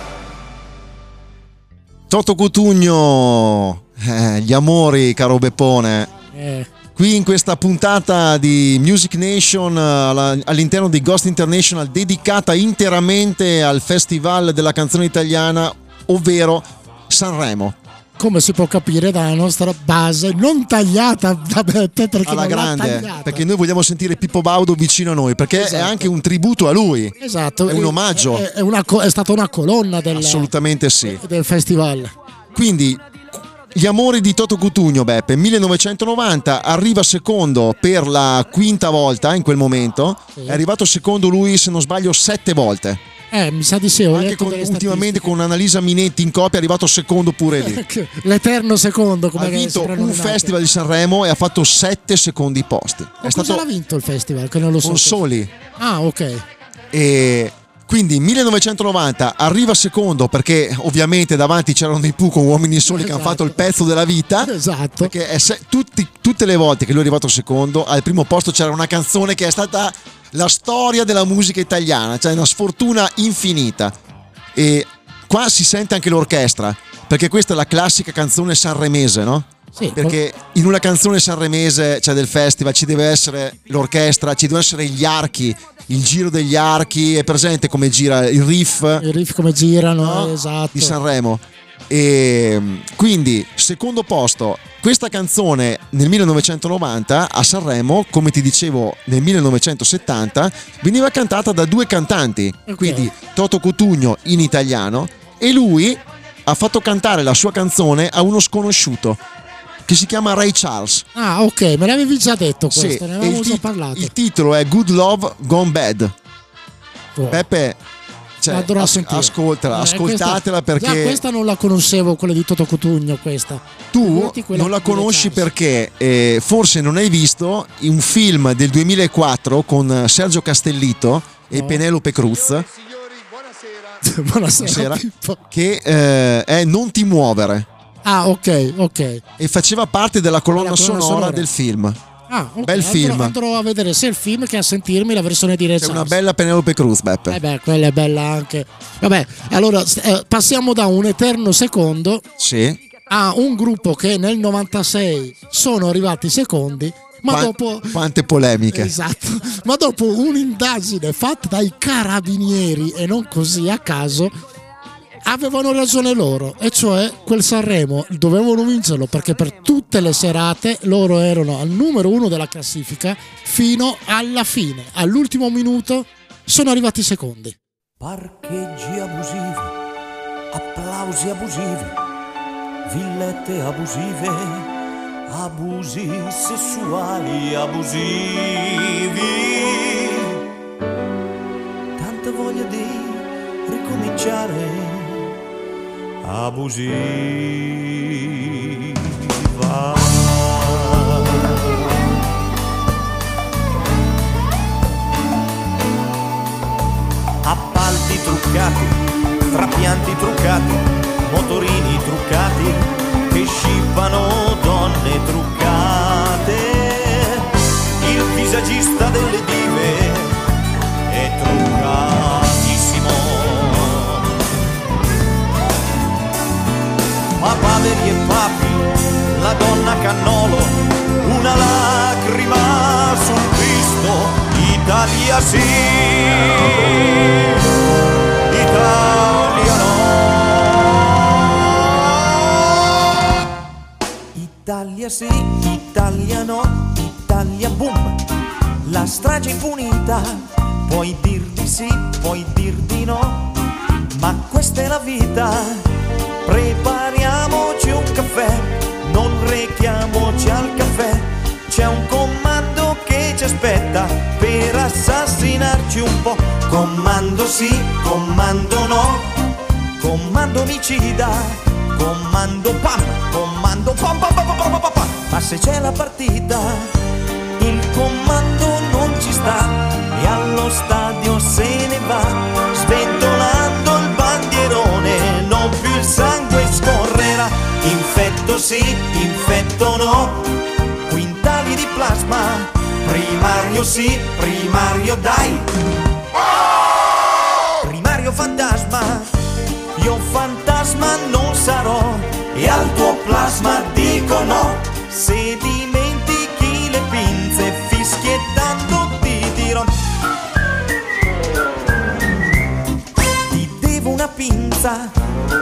Toto Cutugno, gli amori, caro Beppone. Qui in questa puntata di Music Nation all'interno di Ghost International, dedicata interamente al Festival della canzone italiana, ovvero Sanremo. Come si può capire dalla nostra base non tagliata da Beppe, perché Alla non grande, l'ha tagliata. perché noi vogliamo sentire Pippo Baudo vicino a noi, perché Esatto. è anche un tributo a lui. Esatto, È un omaggio. È stata una colonna Assolutamente sì. del festival. Quindi gli amori di Toto Cutugno, Beppe, 1990, arriva secondo per la quinta volta in quel momento. Sì. È arrivato secondo lui, se non sbaglio, 7 volte. Mi sa di sì. Ho Anche letto delle ultimamente statistiche. con Annalisa Minetti in coppia è arrivato secondo pure lì. L'eterno secondo, come Ha vinto sembrano un nominate. festival di Sanremo e ha fatto 7 secondi posti. Ma cosa l'ha vinto il festival? Che non lo so. con soli. Ah, ok. E quindi 1990 arriva secondo perché ovviamente davanti c'erano dei Pooh con Uomini Soli che hanno Esatto. fatto il pezzo della vita. Esatto. Perché tutte le volte che lui è arrivato secondo, al primo posto c'era una canzone che è stata la storia della musica italiana, cioè una sfortuna infinita. E qua si sente anche l'orchestra, perché questa è la classica canzone sanremese, no? Sì, Perché in una canzone sanremese, cioè del festival, ci deve essere l'orchestra, ci devono essere gli archi, il giro degli archi, è presente come gira il riff, i riff come girano, no? esatto. Di Sanremo. E quindi secondo posto, questa canzone nel 1990 a Sanremo, come ti dicevo nel 1970, veniva cantata da due cantanti, Ok. quindi Toto Cutugno in italiano, e lui ha fatto cantare la sua canzone a uno sconosciuto che si chiama Ray Charles. Ah, ok, me l'avevi già detto questo, Sì, ne e avevamo già parlato. il titolo è Good Love Gone Bad. Oh. Beppe, cioè, andrò a sentire. Ascoltatela perché già questa non la conoscevo, quella di Toto Cutugno. Questa tu non la conosci perché forse non hai visto un film del 2004 con Sergio Castellito e Penelope Cruz. Buonasera. Che è Non ti muovere. Ah, ok. E faceva parte della colonna sonora del film. Ah, okay. Bel film. Andrò a vedere sia il film che a sentirmi la versione di Ray C'è una bella Penelope Cruz, Beppe. Quella è bella anche. Vabbè, allora passiamo da un eterno secondo a un gruppo che nel 96 sono arrivati secondi. Ma dopo quante polemiche. Esatto. Ma dopo un'indagine fatta dai carabinieri e non così a caso, avevano ragione loro, e cioè quel Sanremo dovevano vincerlo perché per tutte le serate loro erano al numero 1 della classifica fino alla fine. All'ultimo minuto sono arrivati secondi. Parcheggi abusivi, applausi abusivi, villette abusive, abusi sessuali abusivi, tanta voglia di ricominciare abusiva. Appalti truccati, trapianti truccati, motorini truccati che scippano donne truccate. Il visagista delle dive è truccatissimo. Papaveri e papi, la donna cannolo, una lacrima sul Cristo. Italia sì, Italia no. Italia sì, Italia no, Italia boom. La strage impunita, puoi dir di sì, puoi dir di no, ma questa è la vita. Prepariamoci un caffè, non rechiamoci al caffè. C'è un comando che ci aspetta per assassinarci un po'. Comando sì, comando no, comando omicida, comando pam, comando pam pam pam pam pam pam. Ma se c'è la partita, il comando non ci sta e allo stadio se ne va, sventolando il bandierone, non più il sangue scorrerà. Infetto sì, infetto no, quintali di plasma, primario sì, primario dai, primario fantasma, io fantasma non sarò e al tuo plasma dico no. Se dimentichi le pinze fischiettando ti dirò, ti devo una pinza,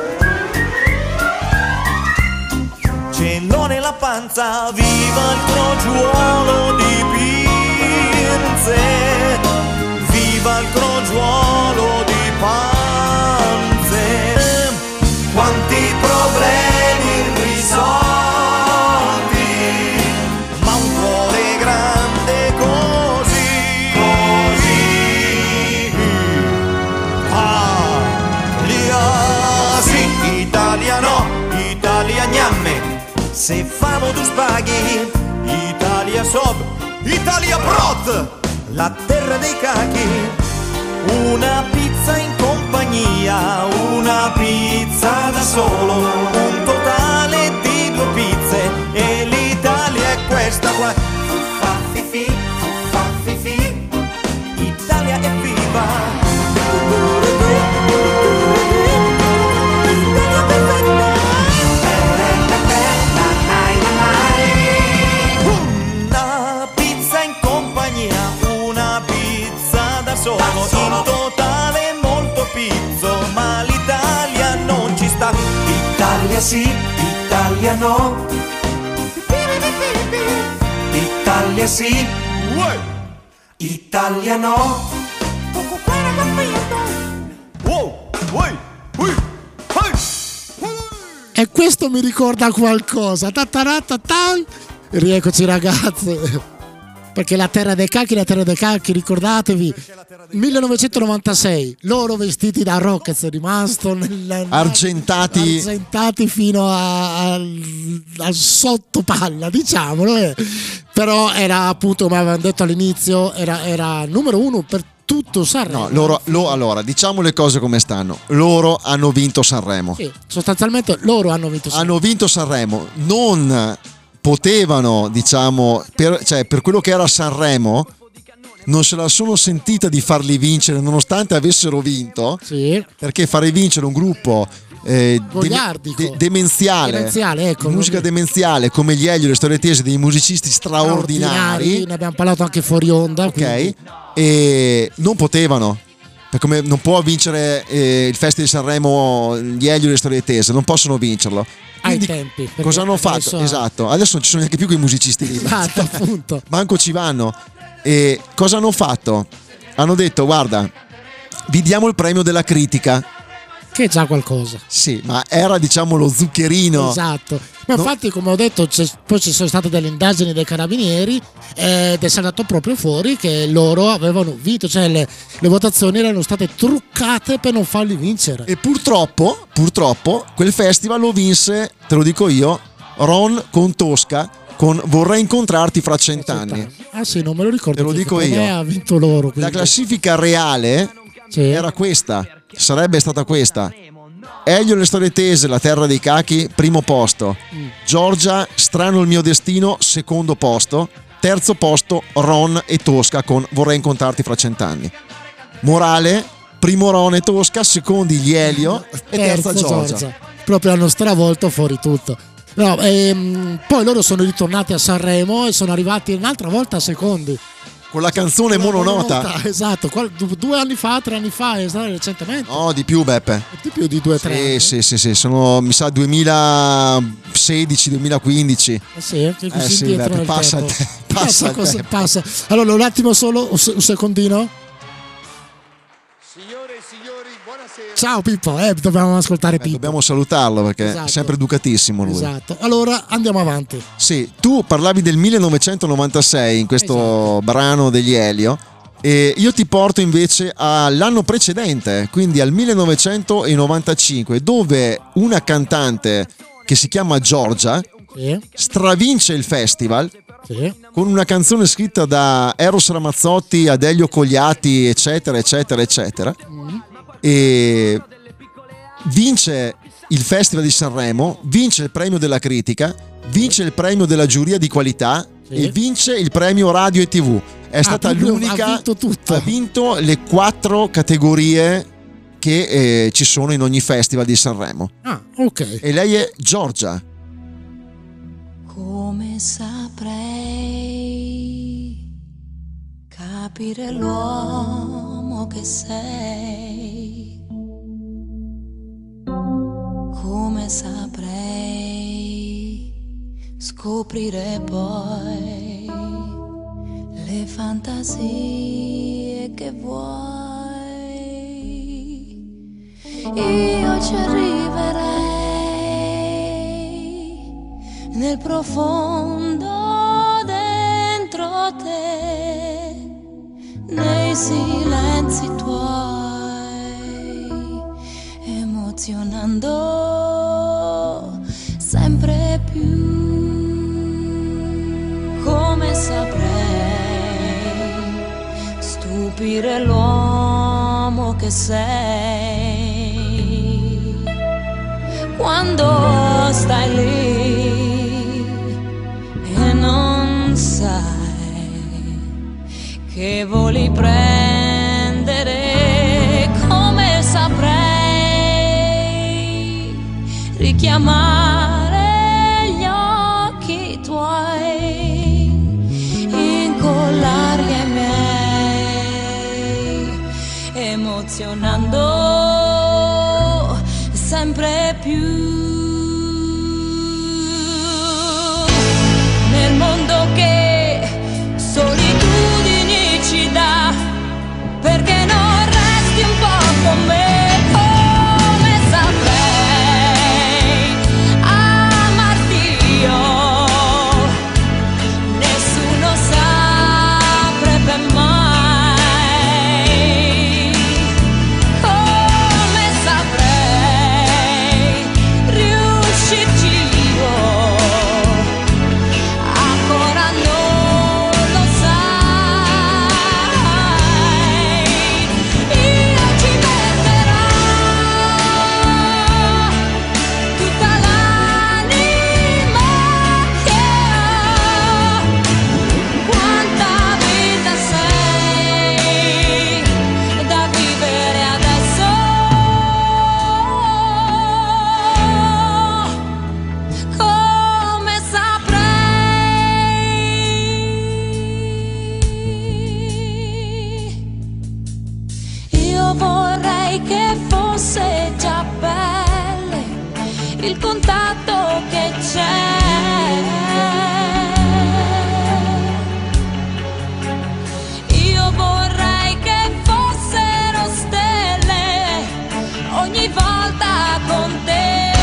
ce l'ho nella panza. Viva il crogiuolo di pinze, viva il crogiuolo di panze. Quanti problemi risolti, ma un cuore grande così, così. Italia sì, Italia no, Italia gnamme. Se famo tu spaghi, Italia sob, Italia brot, la terra dei cachi. Una pizza in compagnia, una pizza da solo, un totale di 2 pizze e l'Italia è questa qua. Fuffa fifi, fuffa fifi, Italia è viva. Una pizza in compagnia, una pizza da solo, in totale molto pizzo, ma l'Italia non ci sta. Italia sì, Italia no, Italia sì, Italia no. E questo mi ricorda qualcosa. Rieccoci ragazzi. perché la terra dei cacchi, ricordatevi, 1996, loro vestiti da Rockets, è rimasto argentati fino al sottopalla, diciamolo, però era appunto, come avevamo detto all'inizio, era numero uno per tutto Sanremo. No, allora diciamo le cose come stanno. Loro hanno vinto Sanremo. Sì, sostanzialmente loro hanno vinto Sanremo. Hanno vinto Sanremo. Non potevano, diciamo, per quello che era Sanremo, non se la sono sentita di farli vincere nonostante avessero vinto. Sì. Perché fare vincere un gruppo demenziale, ecco, musica demenziale come gli Elio e le Storie Tese, dei musicisti straordinari, ne abbiamo parlato anche fuori onda, ok, quindi. E non potevano, come non può vincere il Festival di Sanremo gli Elio e le Storie Tese, non possono vincerlo. Quindi, ai tempi, cosa hanno fatto? Esatto, adesso non ci sono neanche più quei musicisti lì. Esatto, appunto. Manco ci vanno. E cosa hanno fatto? Hanno detto: guarda, vi diamo il premio della critica. Che è già qualcosa. Sì, ma era, diciamo, lo zuccherino. Esatto. Ma infatti, come ho detto, poi ci sono state delle indagini dei carabinieri ed è saltato proprio fuori che loro avevano vinto, cioè le votazioni erano state truccate per non farli vincere. E purtroppo quel festival lo vinse, te lo dico io, Ron con Tosca, con Vorrei incontrarti fra 100 anni. Ah sì, non me lo ricordo. Te lo dico io. Ha vinto loro. La classifica reale era questa, sarebbe stata questa: Elio e le Storie Tese, La terra dei cachi, primo posto. Giorgia, Strano il mio destino, secondo posto. Terzo posto Ron e Tosca con Vorrei incontrarti fra 100 anni. Morale: primo Ron e Tosca, secondi gli Elio e terza Giorgia. Proprio hanno stravolto fuori tutto. No, poi loro sono ritornati a Sanremo e sono arrivati un'altra volta a secondi. Con la canzone mononota. Esatto, 2 anni fa, 3 anni fa, recentemente. No, di più, Beppe. Di più di 2-3 anni. Sì, sono, mi sa, 2016-2015. Sì, così dietro Beppe, passa tempo. Passa. Allora, un attimo solo, un secondino. Signore e signori, buonasera. Ciao Pippo, dobbiamo ascoltare Pippo. Dobbiamo salutarlo perché è sempre educatissimo lui. Esatto. Allora andiamo avanti. Sì, tu parlavi del 1996 in questo brano degli Elio e io ti porto invece all'anno precedente, quindi al 1995, dove una cantante che si chiama Giorgia stravince il festival con una canzone scritta da Eros Ramazzotti, Adelio Cogliati, eccetera eccetera eccetera, e vince il Festival di Sanremo, vince il premio della critica, vince il premio della giuria di qualità e vince il premio radio e TV. È stata l'unica, ha vinto le 4 categorie che ci sono in ogni Festival di Sanremo. Ok. E lei è Giorgia. Come saprei capire l'uomo che sei? Come saprei scoprire poi le fantasie che vuoi? Io ci arriverei nel profondo dentro te, nei silenzi tuoi, emozionando sempre più. Come saprei stupire l'uomo che sei quando stai lì e non sai che voli prendere. Come saprei richiamare gli occhi tuoi, incollarli ai miei, emozionando sempre più. Nel mondo che solitudini ci dà, perché non resti un po' con me? Come saprei amarti io? Nessuno sa il contatto che c'è. Io vorrei che fossero stelle ogni volta con te.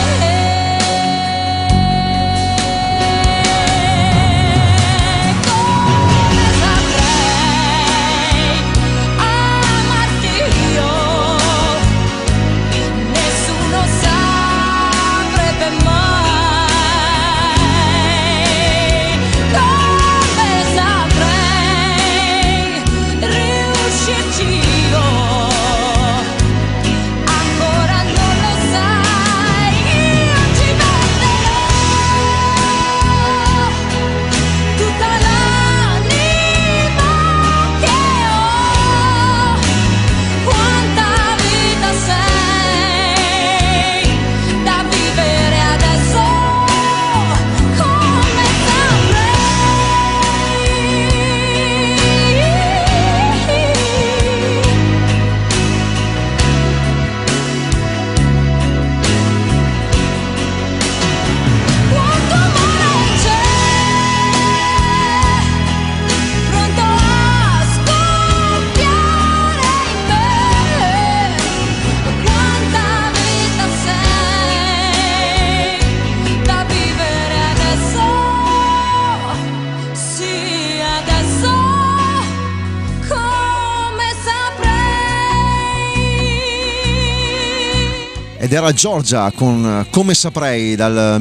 Ed era Giorgia con Come saprei, dal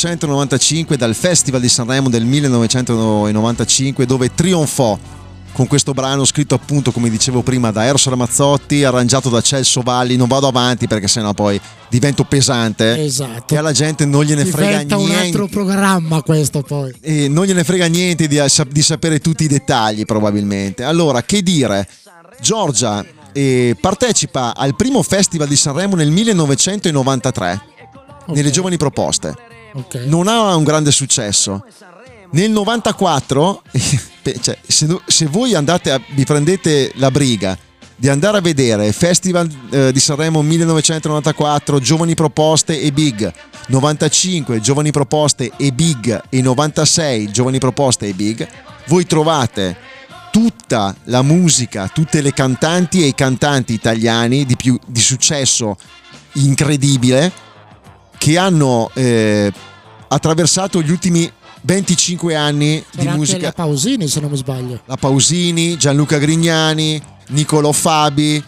1995, dal Festival di Sanremo del 1995, dove trionfò con questo brano scritto appunto, come dicevo prima, da Eros Ramazzotti, arrangiato da Celso Valli. Non vado avanti perché sennò poi divento pesante. Esatto. E alla gente non gliene frega niente. Diventa un altro programma questo poi. E non gliene frega niente di sapere tutti i dettagli probabilmente. Allora, che dire? Giorgia partecipa al primo Festival di Sanremo nel 1993, nelle Giovani Proposte. Non ha un grande successo. Nel 94, cioè, se voi vi prendete la briga di andare a vedere Festival di Sanremo 1994, Giovani Proposte e Big, 95 Giovani Proposte e Big e 96 Giovani Proposte e Big, voi trovate tutta la musica, tutte le cantanti e i cantanti italiani di successo incredibile che hanno attraversato gli ultimi 25 anni di musica. La Pausini, se non mi sbaglio. La Pausini, Gianluca Grignani, Niccolò Fabi,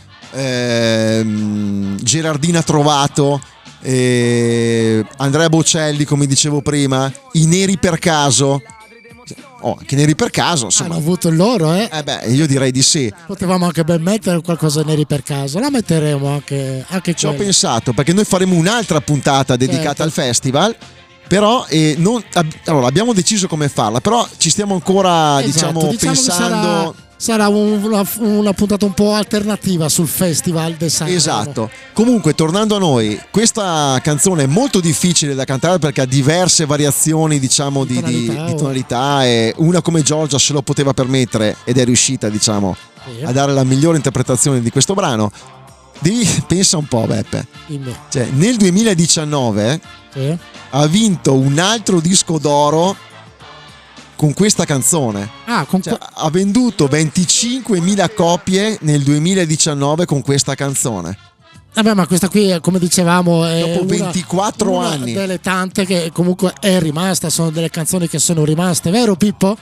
Gerardina Trovato, Andrea Bocelli, come dicevo prima, i Neri per caso. Che Neri per caso, insomma. Hanno avuto il loro, io direi di sì. Potevamo anche ben mettere qualcosa Neri per caso. La metteremo anche ci ho pensato, perché noi faremo un'altra puntata dedicata al festival. Però allora, abbiamo deciso come farla, però ci stiamo ancora diciamo pensando. Sarà una puntata un po' alternativa sul Festival del Sanremo. Esatto. Comunque, tornando a noi, questa canzone è molto difficile da cantare perché ha diverse variazioni, diciamo, di tonalità, e una come Giorgia se lo poteva permettere ed è riuscita, diciamo, a dare la migliore interpretazione di questo brano. Pensa un po', Beppe. Cioè, nel 2019 ha vinto un altro disco d'oro con questa canzone. Ha venduto 25.000 copie nel 2019 con questa canzone. Vabbè, ma questa qui, come dicevamo, è dopo 24 anni delle tante che comunque è rimasta. Sono delle canzoni che sono rimaste, vero Pippo?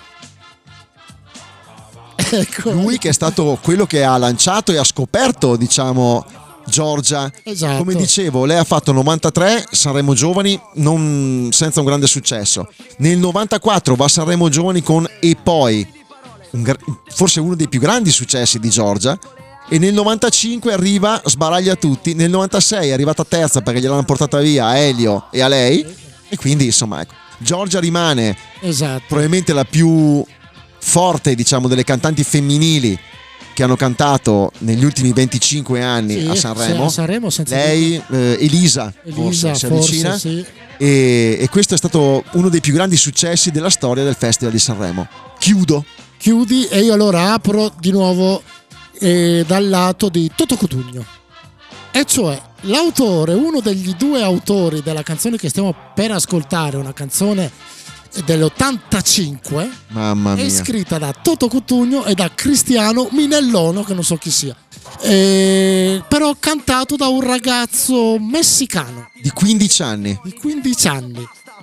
Ecco. Lui che è stato quello che ha lanciato e ha scoperto, diciamo, Giorgia. Esatto. Come dicevo, lei ha fatto 93 Sanremo Giovani senza un grande successo. Nel 94 va a Sanremo Giovani con E poi, forse uno dei più grandi successi di Giorgia, e nel 95 arriva Sbaraglia tutti. Nel 96 è arrivata terza perché gliel'hanno portata via a Elio e a lei, e quindi insomma, ecco, Giorgia rimane probabilmente la più forte, diciamo, delle cantanti femminili che hanno cantato negli ultimi 25 anni a Sanremo. A Sanremo lei, Elisa forse si avvicina, e questo è stato uno dei più grandi successi della storia del Festival di Sanremo. Chiudi e io allora apro di nuovo dal lato di Toto Cutugno, e cioè l'autore, uno degli due autori della canzone che stiamo per ascoltare, una canzone dell'85, Mamma mia. è scritta da Toto Cutugno e da Cristiano Minellono, che non so chi sia, però cantato da un ragazzo messicano Di 15 anni. di 15 anni.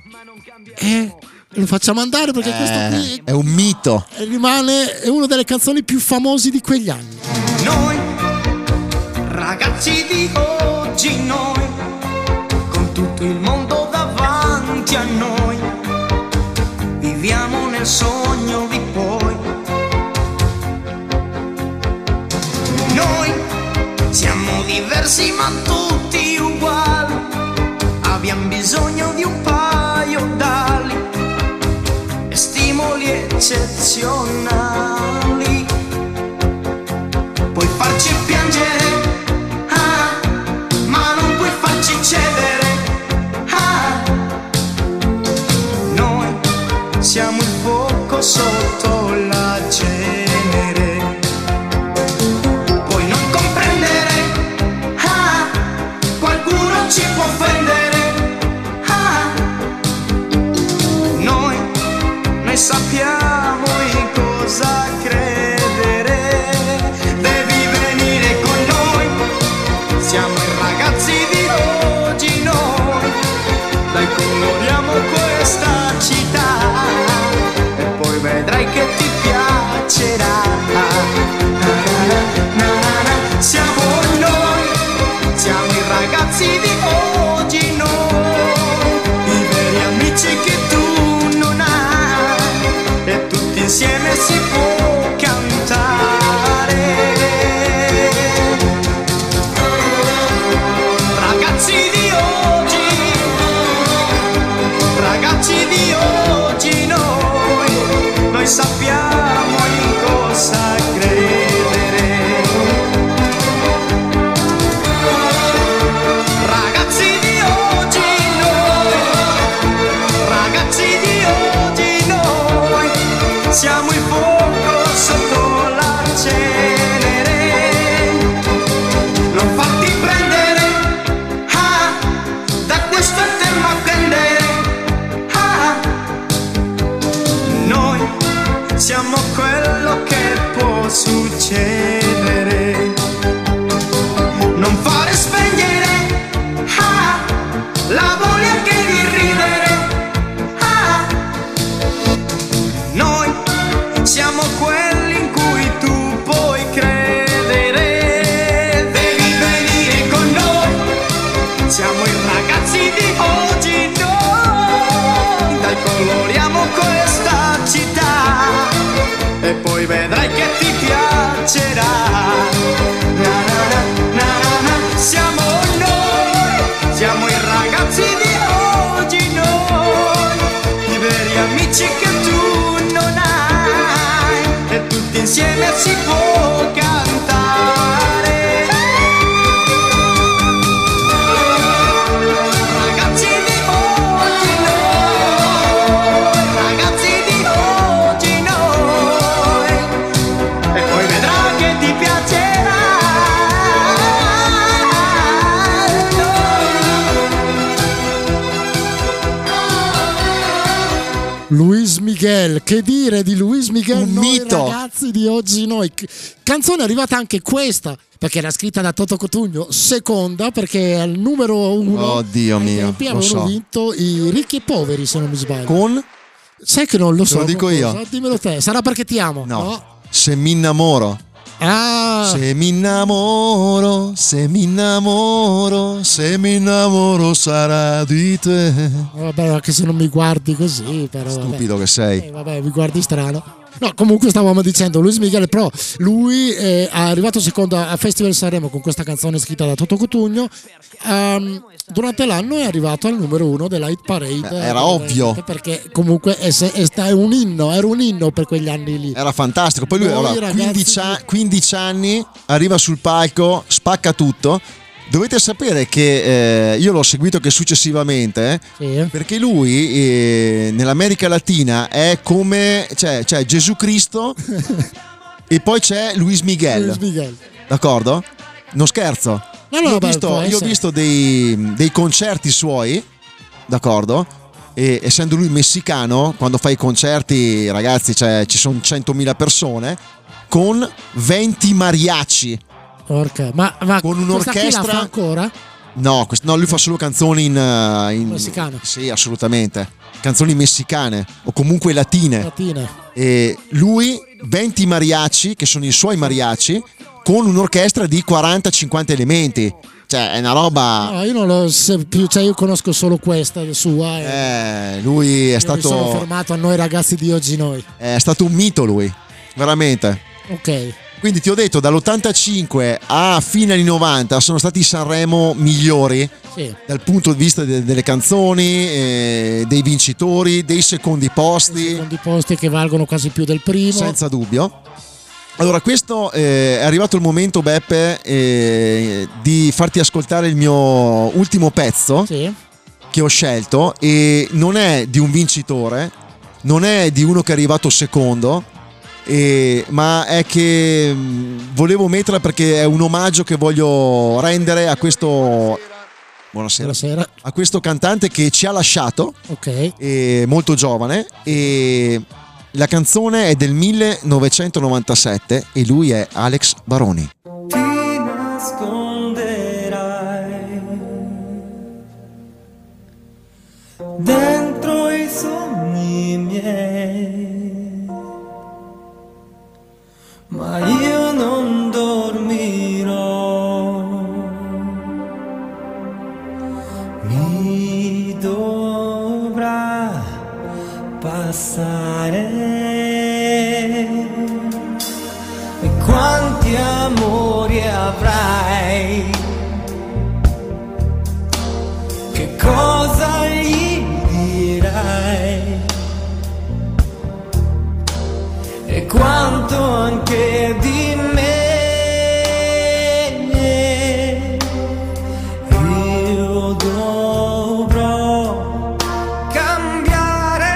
Lo facciamo andare perché questo qui È un mito. è una delle canzoni più famose di quegli anni. Noi, ragazzi di oggi, noi, con tutto il mondo davanti a noi, viviamo nel sogno di poi. Noi siamo diversi ma tutti uguali, abbiamo bisogno di un paio d'ali e stimoli eccezionali. Puoi farci piangere, ma non puoi farci cedere. Noi siamo il fuoco sotto la cenere. Puoi non comprendere, qualcuno ci può offendere. Noi sappiamo in cosa credere. Devi venire con noi, siamo i ragazzi di oggi noi. Dai, coloriamo questa città e poi vedrai che ti piacerà. Siamo noi, siamo i ragazzi di oggi noi, i veri amici che tu non hai, e tutti insieme si può cantare. Ragazzi di oggi noi sappiamo in cosa credere. Ragazzi di oggi noi siamo il fuoco sotto la cenere. Non farti prendere da questo eterno attendere. Noi siamo quello che può succedere. Non fare spegnere la voglia che di ridere. Noi siamo quelli in cui tu puoi credere. Devi venire con noi, siamo i ragazzi di oggi noi. Dai, coloriamo questa città e poi vedrai che ti piacerà. Siamo i ragazzi di oggi noi, i veri amici che tu non hai, e tutti insieme si può cantare. Ragazzi di oggi noi, ragazzi di oggi noi, e poi vedrai che ti piacerà. Luis Miguel, che dire di Luis Miguel? Un Noi mito. ragazzi di oggi noi. Canzone è arrivata anche questa, perché era scritta da Toto Cutugno, seconda perché è al numero 1. Oddio mio, lo Avevano so. vinto i Ricchi e Poveri, se non mi sbaglio. Con? Sai che non lo so. lo dico io. cosa? Dimmelo te. Sarà perché ti amo? No. Se mi innamoro. Ah, Se mi innamoro, se mi innamoro, se mi innamoro sarà di te. vabbè, anche se non mi guardi così, però vabbè. Stupido che sei. Vabbè, mi guardi strano. No, comunque stavamo dicendo Luis Miguel, però lui è arrivato secondo a Festival Sanremo con questa canzone scritta da Toto Cutugno. Durante l'anno è arrivato al numero 1 della Hit Parade. Era ovvio. Perché comunque è un inno, era un inno per quegli anni lì. Era fantastico. Poi lui Noi, allora, ragazzi, 15 anni, arriva sul palco, spacca tutto. Dovete sapere che io l'ho seguito che successivamente, Sì. perché lui nell'America Latina è come c'è Gesù Cristo e poi c'è Luis Miguel. Luis Miguel. D'accordo? Non scherzo. No, no, io ho beh, visto, può io ho essere. visto dei concerti suoi, d'accordo? E essendo lui messicano, quando fa i concerti, ragazzi, ci sono 100.000 persone con 20 mariachi. Porca. Ma Con questa qui la un'orchestra- fa ancora? No, lui fa solo canzoni in Messicano. Sì, assolutamente. Canzoni messicane o comunque latine. Latine. E lui 20 mariachi, che sono i suoi mariachi, con un'orchestra di 40-50 elementi. Cioè, è una roba. No, io non lo so più, cioè io conosco solo questa sua. Lui è Mi sono stato fermato a noi ragazzi di oggi noi. è stato un mito, lui. Veramente. Ok. Quindi ti ho detto, dall'85 a fine anni 90 sono stati i Sanremo migliori Sì. dal punto di vista delle canzoni, dei vincitori, dei secondi posti, Secondi posti che valgono quasi più del primo. senza dubbio. Allora, questo è arrivato il momento, Beppe, di farti ascoltare il mio ultimo pezzo Sì. che ho scelto, e non è di un vincitore, non è di uno che è arrivato secondo, ma è che volevo metterla perché è un omaggio che voglio rendere a questo Buonasera. a questo cantante che ci ha lasciato, Ok. molto giovane, e la canzone è del 1997 e lui è Alex Baroni. Ti nasconderai dentro i sogni miei, ma io non dormirò, mi dovrà passare. E quanti amori avrai, che cosa gli dirai, e quanto anche di me io dovrò cambiare.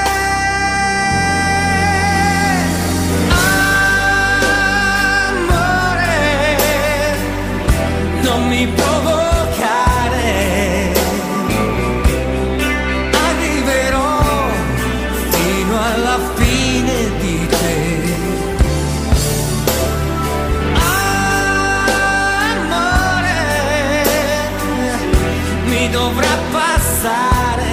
Amore, non mi provocare, arriverò fino alla fine di te. Amore, mi dovrà passare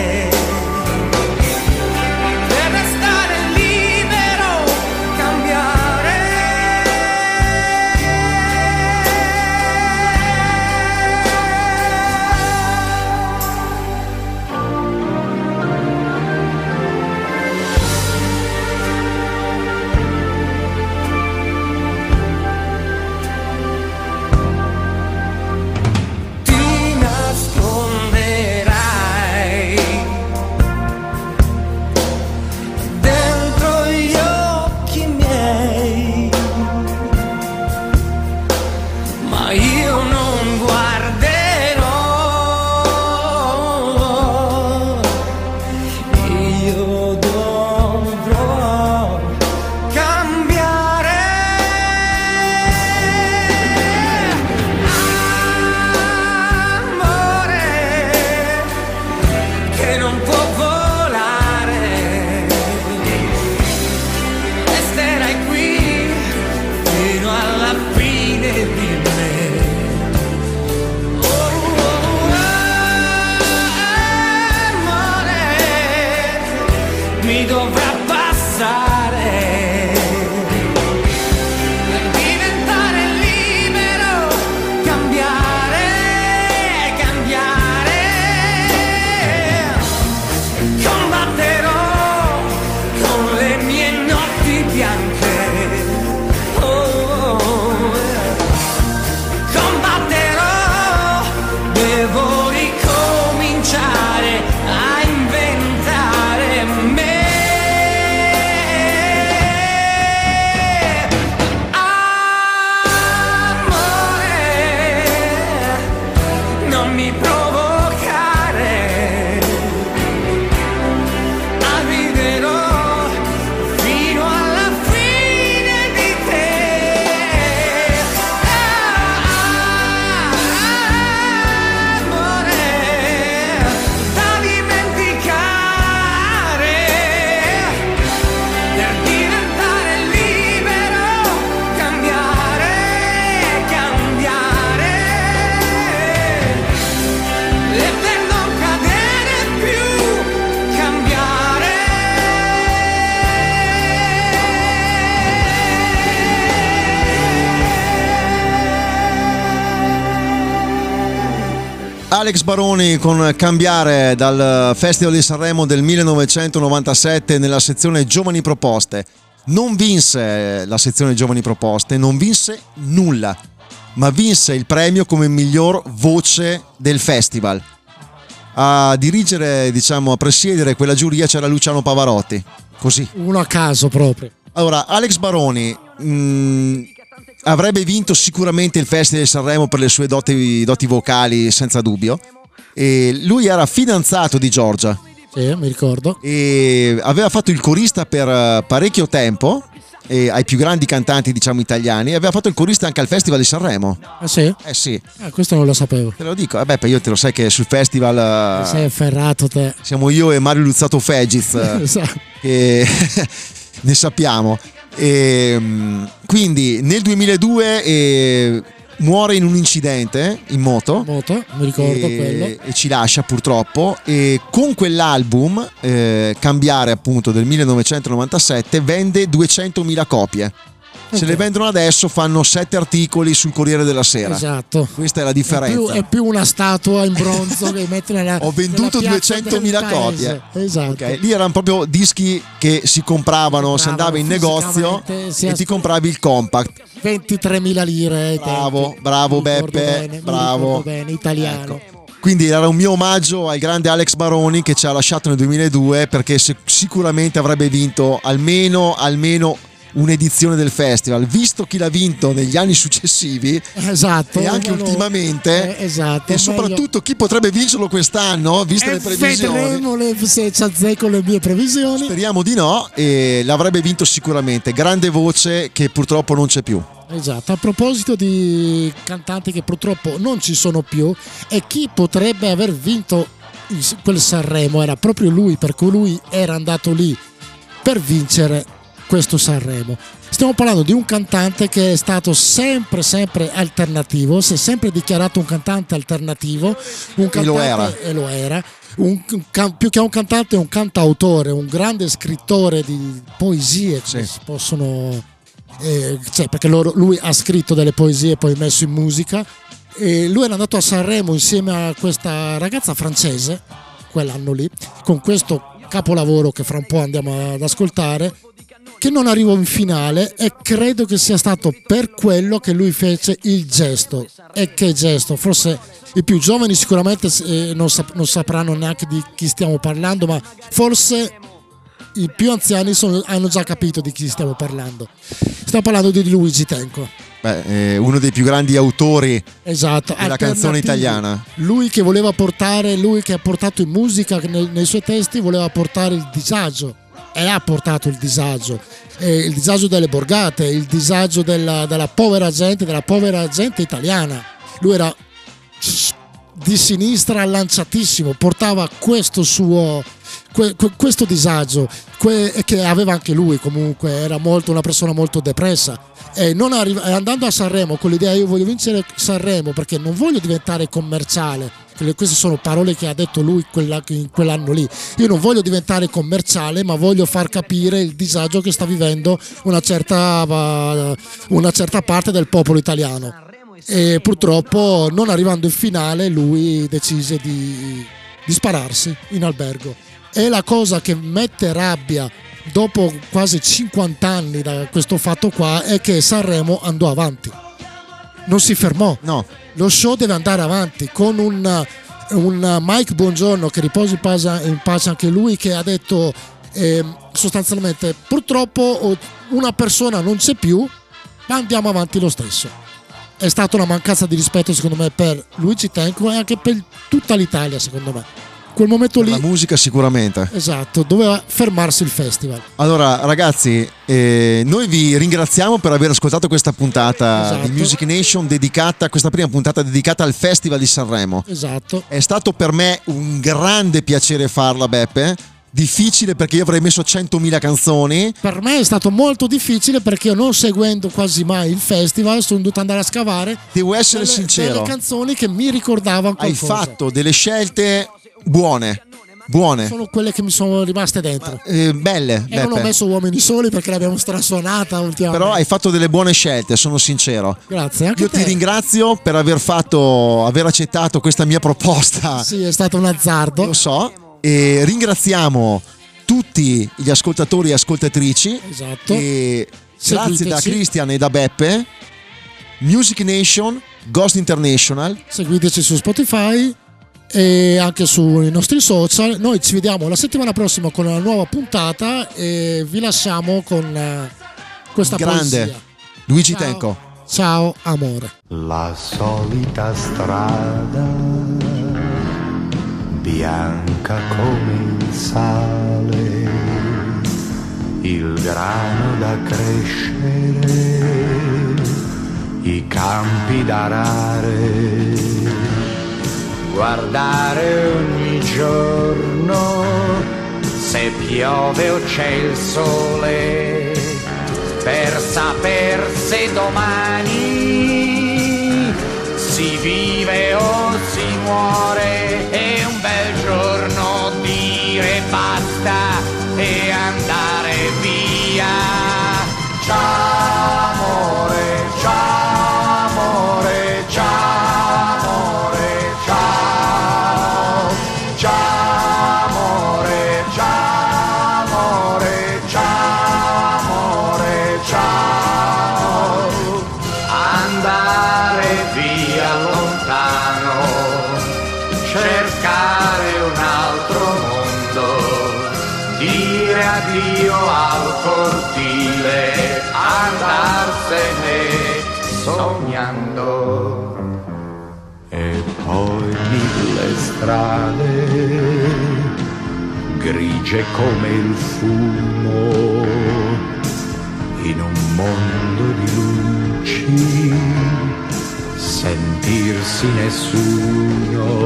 per restare libero, cambiare. Ti nasconderai dentro gli occhi miei, ma io non guarderò, io dovrò cambiare. Amore, che non può volare, resterai qui fino alla fine di me. Amore, mi dovrà passare per diventare libero, cambiare, cambiare. Combatterò con le mie notti bianche. Combatterò, devo ricominciare a inventare me. Alex Baroni con Cambiare dal Festival di Sanremo del 1997 nella sezione Giovani Proposte. Non vinse la sezione Giovani Proposte, non vinse nulla, ma vinse il premio come miglior voce del festival. A dirigere, diciamo, a presiedere quella giuria c'era Luciano Pavarotti. Così. Uno a caso proprio. Allora, Alex Baroni avrebbe vinto sicuramente il Festival di Sanremo per le sue doti vocali, senza dubbio. E lui era fidanzato di Giorgia. Sì, mi ricordo. E aveva fatto il corista per parecchio tempo, e ai più grandi cantanti, diciamo, italiani. E aveva fatto il corista anche al Festival di Sanremo. Ah sì? Eh sì. Questo non lo sapevo. Te lo dico, io te lo sai che sul festival sei afferrato te. siamo io e Mario Luzzato Fegiz Esatto. che ne sappiamo. E, quindi nel 2002 muore in un incidente in moto, mi ricordo quello. E ci lascia purtroppo. E con quell'album Cambiare, appunto, del 1997, vende 200.000 copie. Se le vendono adesso fanno 7 articoli sul Corriere della Sera. Esatto. Questa è la differenza. È più una statua in bronzo che mette nella Ho venduto nella piazza 200.000 copie. Esatto. Okay. Lì erano proprio dischi che si compravano, si andava in negozio e ti compravi il compact. 23.000 lire. Bravo Beppe, bravo. Bene, italiano. Ecco. Quindi era un mio omaggio al grande Alex Baroni, che ci ha lasciato nel 2002, perché sicuramente avrebbe vinto almeno un'edizione del festival, visto chi l'ha vinto negli anni successivi. Esatto, e anche ultimamente, esatto, e soprattutto chi potrebbe vincerlo quest'anno, viste le previsioni. Vedremo se ci azzecco le mie previsioni. Speriamo di no, e l'avrebbe vinto sicuramente. Grande voce che purtroppo non c'è più. Esatto. A proposito di cantanti che purtroppo non ci sono più, e chi potrebbe aver vinto quel Sanremo era proprio lui, perché lui era andato lì per vincere questo Sanremo. Stiamo parlando di un cantante che è stato sempre alternativo, si è sempre dichiarato un cantante alternativo, un cantante, e lo era. Più che un cantante, un cantautore, un grande scrittore di poesie che si possono perché lui ha scritto delle poesie e poi messo in musica. E lui era andato a Sanremo insieme a questa ragazza francese quell'anno lì, con questo capolavoro che fra un po' andiamo ad ascoltare, che non arrivò in finale, e credo che sia stato per quello che lui fece il gesto. E che gesto? Forse i più giovani sicuramente non sapranno neanche di chi stiamo parlando, ma forse i più anziani hanno già capito di chi stiamo parlando. Stiamo parlando di Luigi Tenco. Uno dei più grandi autori, esatto, della canzone italiana. Lui che ha portato in musica, nei suoi testi voleva portare il disagio, e ha portato il disagio delle borgate, il disagio della povera gente italiana. Lui era di sinistra lanciatissimo, portava questo questo disagio che aveva anche lui. Comunque era una persona molto depressa, e andando a Sanremo con l'idea: io voglio vincere Sanremo perché non voglio diventare commerciale. Queste sono parole che ha detto lui in quell'anno lì. Io non voglio diventare commerciale, ma voglio far capire il disagio che sta vivendo una certa parte del popolo italiano. E purtroppo, non arrivando in finale, lui decise di spararsi in albergo. E la cosa che mette rabbia dopo quasi 50 anni da questo fatto qua è che Sanremo andò avanti, non si fermò. No. Lo show deve andare avanti, con un Mike Bongiorno, che riposi in pace anche lui, che ha detto sostanzialmente: purtroppo una persona non c'è più, ma andiamo avanti lo stesso. È stata una mancanza di rispetto, secondo me, per Luigi Tenco e anche per tutta l'Italia, secondo me. Quel momento lì, la musica sicuramente. Esatto, doveva fermarsi il festival. Allora ragazzi, noi vi ringraziamo per aver ascoltato questa puntata, esatto, di Music Nation, questa prima puntata dedicata al Festival di Sanremo. Esatto. È stato per me un grande piacere farla, Beppe. Difficile, perché io avrei messo 100.000 canzoni. Per me è stato molto difficile, perché io, non seguendo quasi mai il festival, sono dovuto andare a scavare. Devo essere sincero, delle canzoni che mi ricordavano qualcosa. Hai fatto delle scelte buone, buone. Sono quelle che mi sono rimaste dentro. Belle. E non ho messo Uomini Soli perché l'abbiamo strasuonata ultimamente. Però hai fatto delle buone scelte, sono sincero. Grazie. Anche Io te. ti ringrazio per aver accettato questa mia proposta. Sì, è stato un azzardo. Lo so. E ringraziamo tutti gli ascoltatori e ascoltatrici. Esatto. E grazie da Seguiteci. Christian e da Beppe. Music Nation, Ghost International. Seguiteci su Spotify e anche sui nostri social. Noi ci vediamo la settimana prossima con una nuova puntata e vi lasciamo con questa Grande poesia. Luigi Ciao. Tenco. Ciao amore. La solita strada, bianca come il sale, il grano da crescere, i campi da arare, guardare ogni giorno se piove o c'è il sole, per saper se domani si vive o si muore. È un bel giorno dire basta e andare via. Ciao amore, ciao amore, ciao amore, ciao. Ciao amore, ciao amore, ciao amore, ciao. Andare via lontano, cercare un altro mondo, dire addio al cortile, andarsene sognando. E poi mille strade, grigie come il fumo, in un mondo di luci, sentirsi nessuno,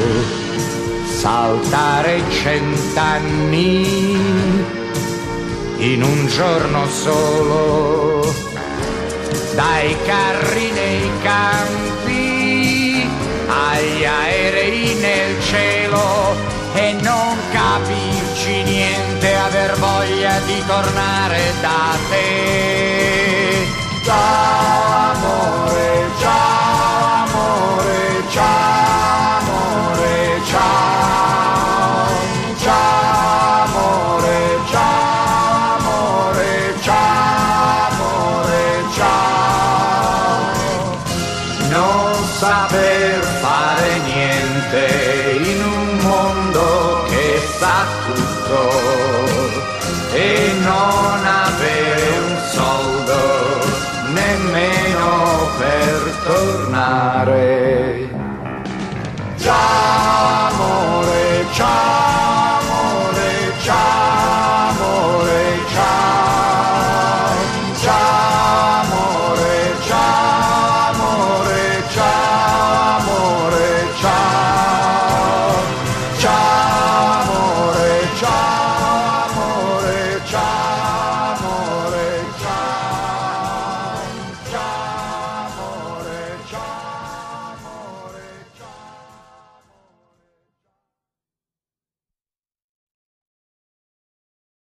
saltare 100 anni in un giorno solo, dai carri nei campi agli aerei nel cielo, e non capirci niente, aver voglia di tornare da te. Ciao amore, ciao amore, ciao amore, ciao. Ciao amore, ciao amore, ciao amore, ciao. Non saper fare niente in un mondo che sa tutto e non avere un soldo nemmeno per tornare.